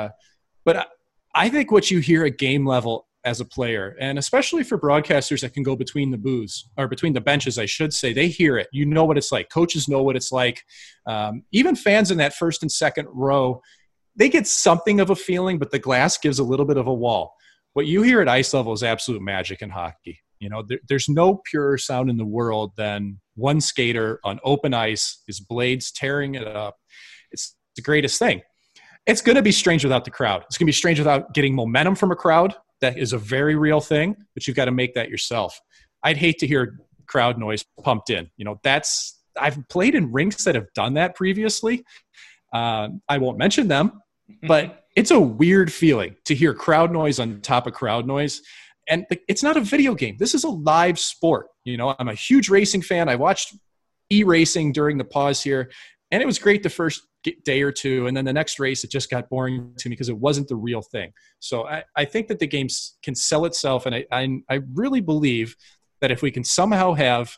But I think what you hear at game level as a player, and especially for broadcasters that can go between the booths, or between the benches, I should say, they hear it. You know what it's like. Coaches know what it's like. Even fans in that first and second row, they get something of a feeling, but the glass gives a little bit of a wall. What you hear at ice level is absolute magic in hockey. There's no purer sound in the world than one skater on open ice, his blades tearing it up. It's the greatest thing. It's going to be strange without the crowd. It's going to be strange without getting momentum from a crowd. That is a very real thing, but you've got to make that yourself. I'd hate to hear crowd noise pumped in. I've played in rinks that have done that previously. I won't mention them, but it's a weird feeling to hear crowd noise on top of crowd noise. And it's not a video game. This is a live sport. I'm a huge racing fan. I watched e-racing during the pause here, and it was great the first day or two. And then the next race, it just got boring to me because it wasn't the real thing. So I think that the game can sell itself. And I really believe that if we can somehow have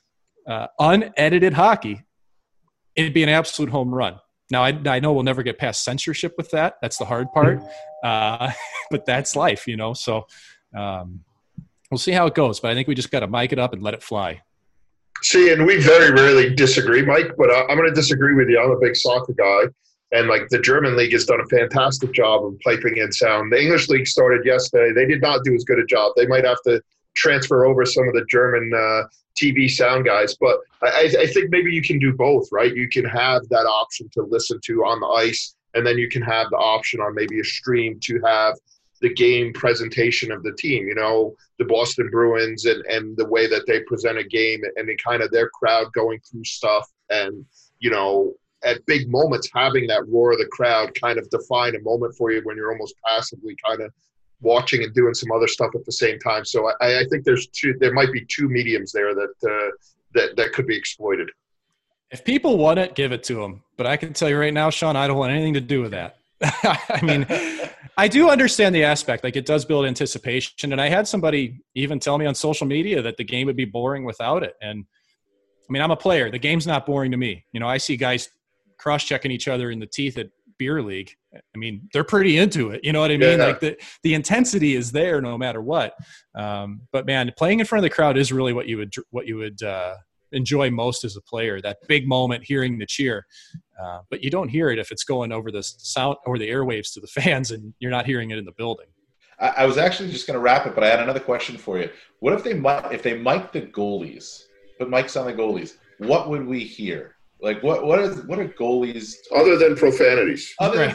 unedited hockey, it'd be an absolute home run. Now, I know we'll never get past censorship with that. That's the hard part. But that's life, So we'll see how it goes. But I think we just got to mic it up and let it fly. See, and we very rarely disagree, Mike, but I'm going to disagree with you. I'm a big soccer guy. And, the German league has done a fantastic job of piping in sound. The English league started yesterday. They did not do as good a job. They might have to transfer over some of the German TV sound guys. But I think maybe you can do both, right? You can have that option to listen to on the ice and then you can have the option on maybe a stream to have the game presentation of the team, the Boston Bruins and the way that they present a game and the kind of their crowd going through stuff and, at big moments, having that roar of the crowd kind of define a moment for you when you're almost passively kind of watching and doing some other stuff at the same time. So I think there might be two mediums there that could be exploited. If people want it, give it to them. But I can tell you right now, Sean, I don't want anything to do with that. I mean, I do understand the aspect. Like, it does build anticipation. And I had somebody even tell me on social media that the game would be boring without it. And I mean, I'm a player. The game's not boring to me. I see guys cross-checking each other in the teeth at beer league. I mean, they're pretty into it. You know what I mean? Yeah. Like the intensity is there no matter what. But man, playing in front of the crowd is really what you would enjoy most as a player, that big moment, hearing the cheer. But you don't hear it if it's going over the sound or the airwaves to the fans and you're not hearing it in the building. I was actually just going to wrap it, but I had another question for you. What if they mic the goalies, put mics on the goalies? What would we hear? Like what are goalies other than profanities?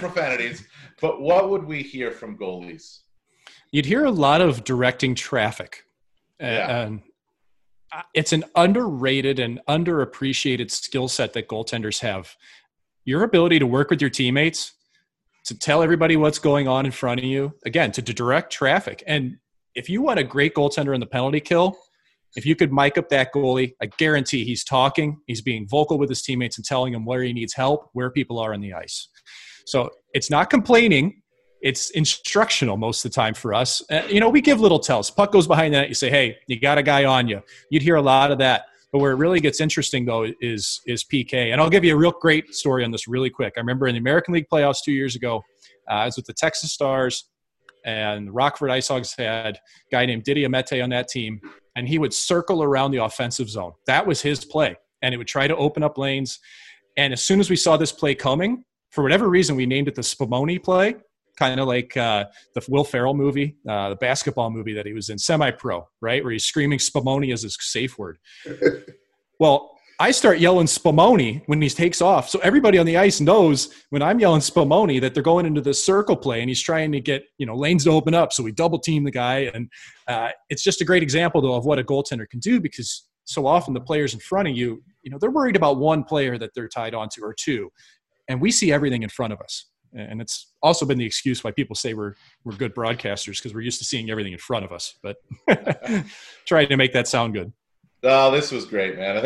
But what would we hear from goalies? You'd hear a lot of directing traffic. And it's an underrated and underappreciated skill set that goaltenders have. Your ability to work with your teammates, to tell everybody what's going on in front of you, again, to direct traffic. And if you want a great goaltender in the penalty kill, if you could mic up that goalie, I guarantee he's talking, he's being vocal with his teammates and telling them where he needs help, where people are on the ice. So it's not complaining. It's instructional most of the time for us. We give little tells. Puck goes behind the net. You say, hey, you got a guy on you. You'd hear a lot of that. But where it really gets interesting, though, is PK. And I'll give you a real great story on this really quick. I remember in the American League playoffs 2 years ago, I was with the Texas Stars, and the Rockford Ice Hogs had a guy named Didi Amete on that team, and he would circle around the offensive zone. That was his play, and it would try to open up lanes. And as soon as we saw this play coming, for whatever reason, we named it the Spumoni play, kind of like the Will Ferrell movie, the basketball movie that he was in, Semi-Pro, right, where he's screaming Spumoni as his safe word. Well, I start yelling Spumoni when he takes off. So everybody on the ice knows when I'm yelling Spumoni that they're going into this circle play and he's trying to get, lanes to open up. So we double team the guy. And it's just a great example, though, of what a goaltender can do, because so often the players in front of you, they're worried about one player that they're tied onto or two. And we see everything in front of us. And it's also been the excuse why people say we're good broadcasters, because we're used to seeing everything in front of us. But trying to make that sound good. Oh, this was great, man.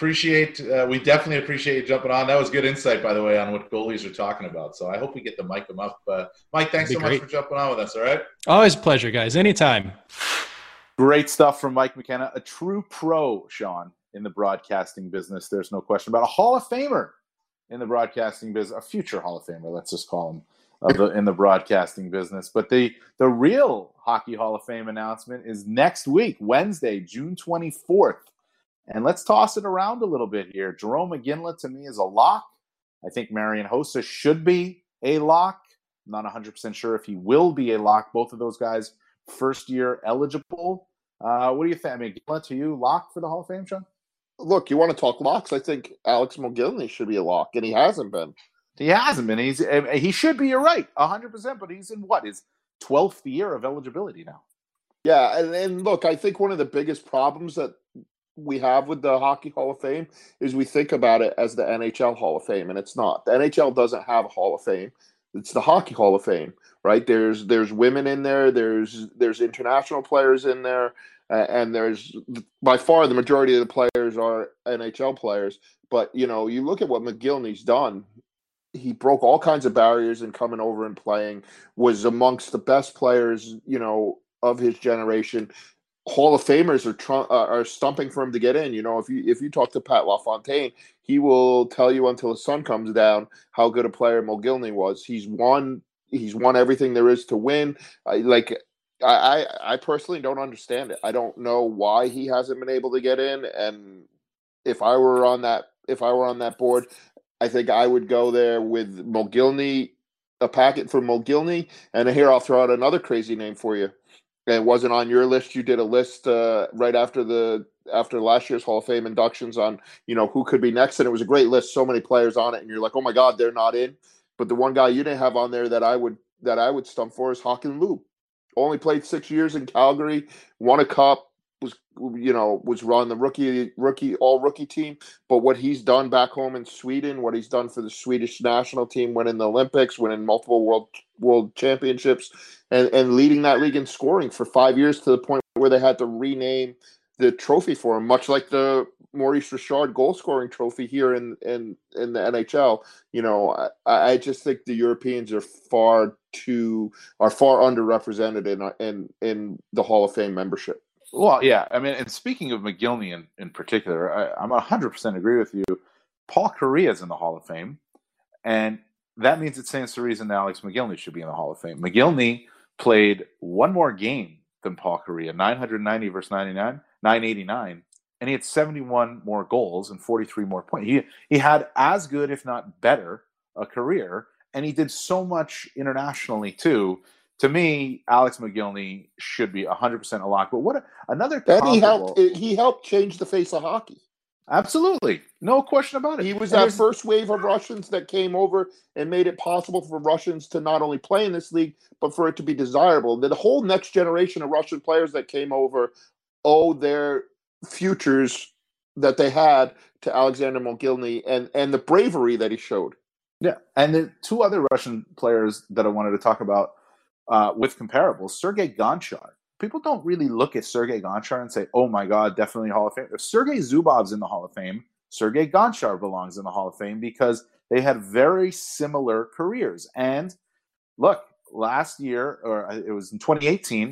We definitely appreciate you jumping on. That was good insight, by the way, on what goalies are talking about. So I hope we get to mic them up. Mike, thanks so much for jumping on with us, all right? Always a pleasure, guys. Anytime. Great stuff from Mike McKenna. A true pro, Sean, in the broadcasting business. There's no question about a Hall of Famer in the broadcasting business, a future Hall of Famer, let's just call him, in the broadcasting business. But the real Hockey Hall of Fame announcement is next week, Wednesday, June 24th. And let's toss it around a little bit here. Jarome Iginla, to me, is a lock. I think Marian Hossa should be a lock. I'm not 100% sure if he will be a lock. Both of those guys, first-year eligible. What do you think? I mean, Iginla, to you, lock for the Hall of Fame, Sean? Look, you want to talk locks? I think Alex Mogilny should be a lock, and he hasn't been. He hasn't been. He should be, you're right, 100%, but he's in his 12th year of eligibility now. Yeah, and look, I think one of the biggest problems that we have with the Hockey Hall of Fame is we think about it as the NHL Hall of Fame, and it's not. The NHL doesn't have a Hall of Fame. It's the Hockey Hall of Fame, right? There's women in there. There's international players in there, and there's by far the majority of the players are NHL players. But you look at what Mogilny's done. He broke all kinds of barriers in coming over and playing. Was amongst the best players, of his generation. Hall of Famers are stumping for him to get in. If you talk to Pat LaFontaine, he will tell you until the sun comes down how good a player Mogilny was. He's won everything there is to win. I personally don't understand it. I don't know why he hasn't been able to get in. And if I were on that board, I think I would go there with Mogilny, a packet for Mogilny, and here I'll throw out another crazy name for you. It wasn't on your list. You did a list right after last year's Hall of Fame inductions on who could be next, and it was a great list. So many players on it, and you're like, oh my God, they're not in. But the one guy you didn't have on there that I would stump for is Håkan Loob. Only played 6 years in Calgary, won a cup, was run the rookie team. But what he's done back home in Sweden, what he's done for the Swedish national team, winning the Olympics, winning multiple world championships, and leading that league in scoring for 5 years to the point where they had to rename the trophy for him, much like the Maurice Richard goal scoring trophy here in the NHL. I just think the Europeans are far underrepresented in the Hall of Fame membership. Well, yeah. I mean, and speaking of Mogilny in particular, I'm 100% agree with you. Paul Kariya is in the Hall of Fame, and that means it stands to reason that Alex Mogilny should be in the Hall of Fame. Mogilny played one more game than Paul Kariya, 990 versus 989, and he had 71 more goals and 43 more points. He had as good, if not better, a career, and he did so much internationally too. To me, Alex Mogilny should be 100% a lock. But another comparable... And he helped change the face of hockey. Absolutely. No question about it. He was that first wave of Russians that came over and made it possible for Russians to not only play in this league, but for it to be desirable. The whole next generation of Russian players that came over owe their futures that they had to Alexander Mogilny and the bravery that he showed. Yeah. And the two other Russian players that I wanted to talk about with comparables, Sergei Gonchar. People don't really look at Sergei Gonchar and say, oh my God, definitely Hall of Fame. If Sergei Zubov's in the Hall of Fame, Sergei Gonchar belongs in the Hall of Fame because they had very similar careers. And look, last year, or it was in 2018,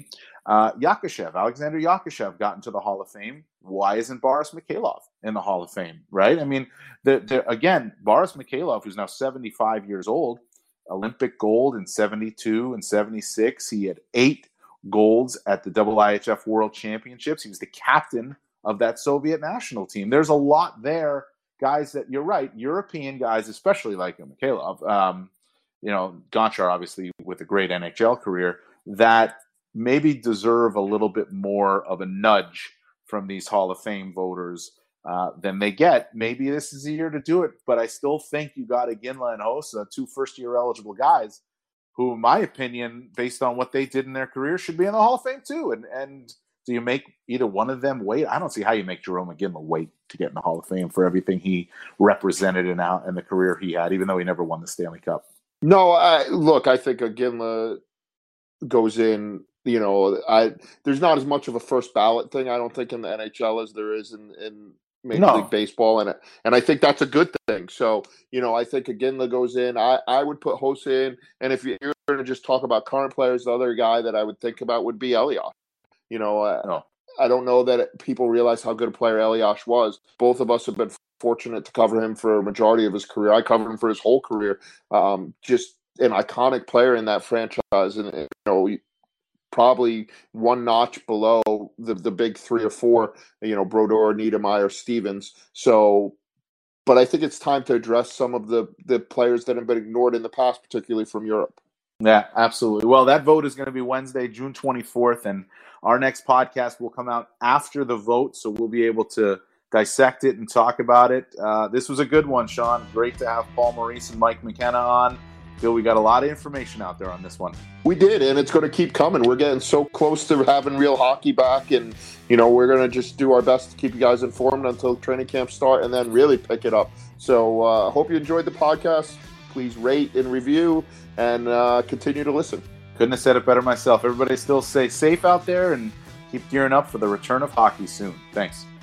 Alexander Yakushev got into the Hall of Fame. Why isn't Boris Mikhailov in the Hall of Fame, right? I mean, again, Boris Mikhailov, who's now 75 years old, Olympic gold in 72 and 76. He had 8 golds at the IIHF World Championships. He was the captain of that Soviet national team. There's a lot there, guys, that you're right, European guys, especially like Mikhailov, Gonchar, obviously, with a great NHL career, that maybe deserve a little bit more of a nudge from these Hall of Fame voters than they get. Maybe this is the year to do it, but I still think you got Iginla and Hossa, 2 first-year eligible guys, who, in my opinion, based on what they did in their career, should be in the Hall of Fame too. And do you make either one of them wait? I don't see how you make Jarome Iginla wait to get in the Hall of Fame for everything he represented in the career he had, even though he never won the Stanley Cup. No, I think Iginla goes in. There's not as much of a first ballot thing, I don't think, in the NHL as there is in Major League Baseball, and I think that's a good thing. So, I think Iginla goes in. I would put Hossa in, and if you're going to just talk about current players, the other guy that I would think about would be Elias. I don't know that people realize how good a player Elias was. Both of us have been fortunate to cover him for a majority of his career. I covered him for his whole career. Just an iconic player in that franchise, and probably one notch below the big 3 or 4, Brodeur, Niedermayer, Stevens. So, but I think it's time to address some of the players that have been ignored in the past, particularly from Europe. Yeah, absolutely. Well, that vote is going to be Wednesday, June 24th, and our next podcast will come out after the vote, so we'll be able to dissect it and talk about it. This was a good one, Sean. Great to have Paul Maurice and Mike McKenna on. Phil, we got a lot of information out there on this one. We did, and it's going to keep coming. We're getting so close to having real hockey back, and we're going to just do our best to keep you guys informed until training camp start, and then really pick it up. So I hope you enjoyed the podcast. Please rate and review, and continue to listen. Couldn't have said it better myself. Everybody still stay safe out there and keep gearing up for the return of hockey soon. Thanks.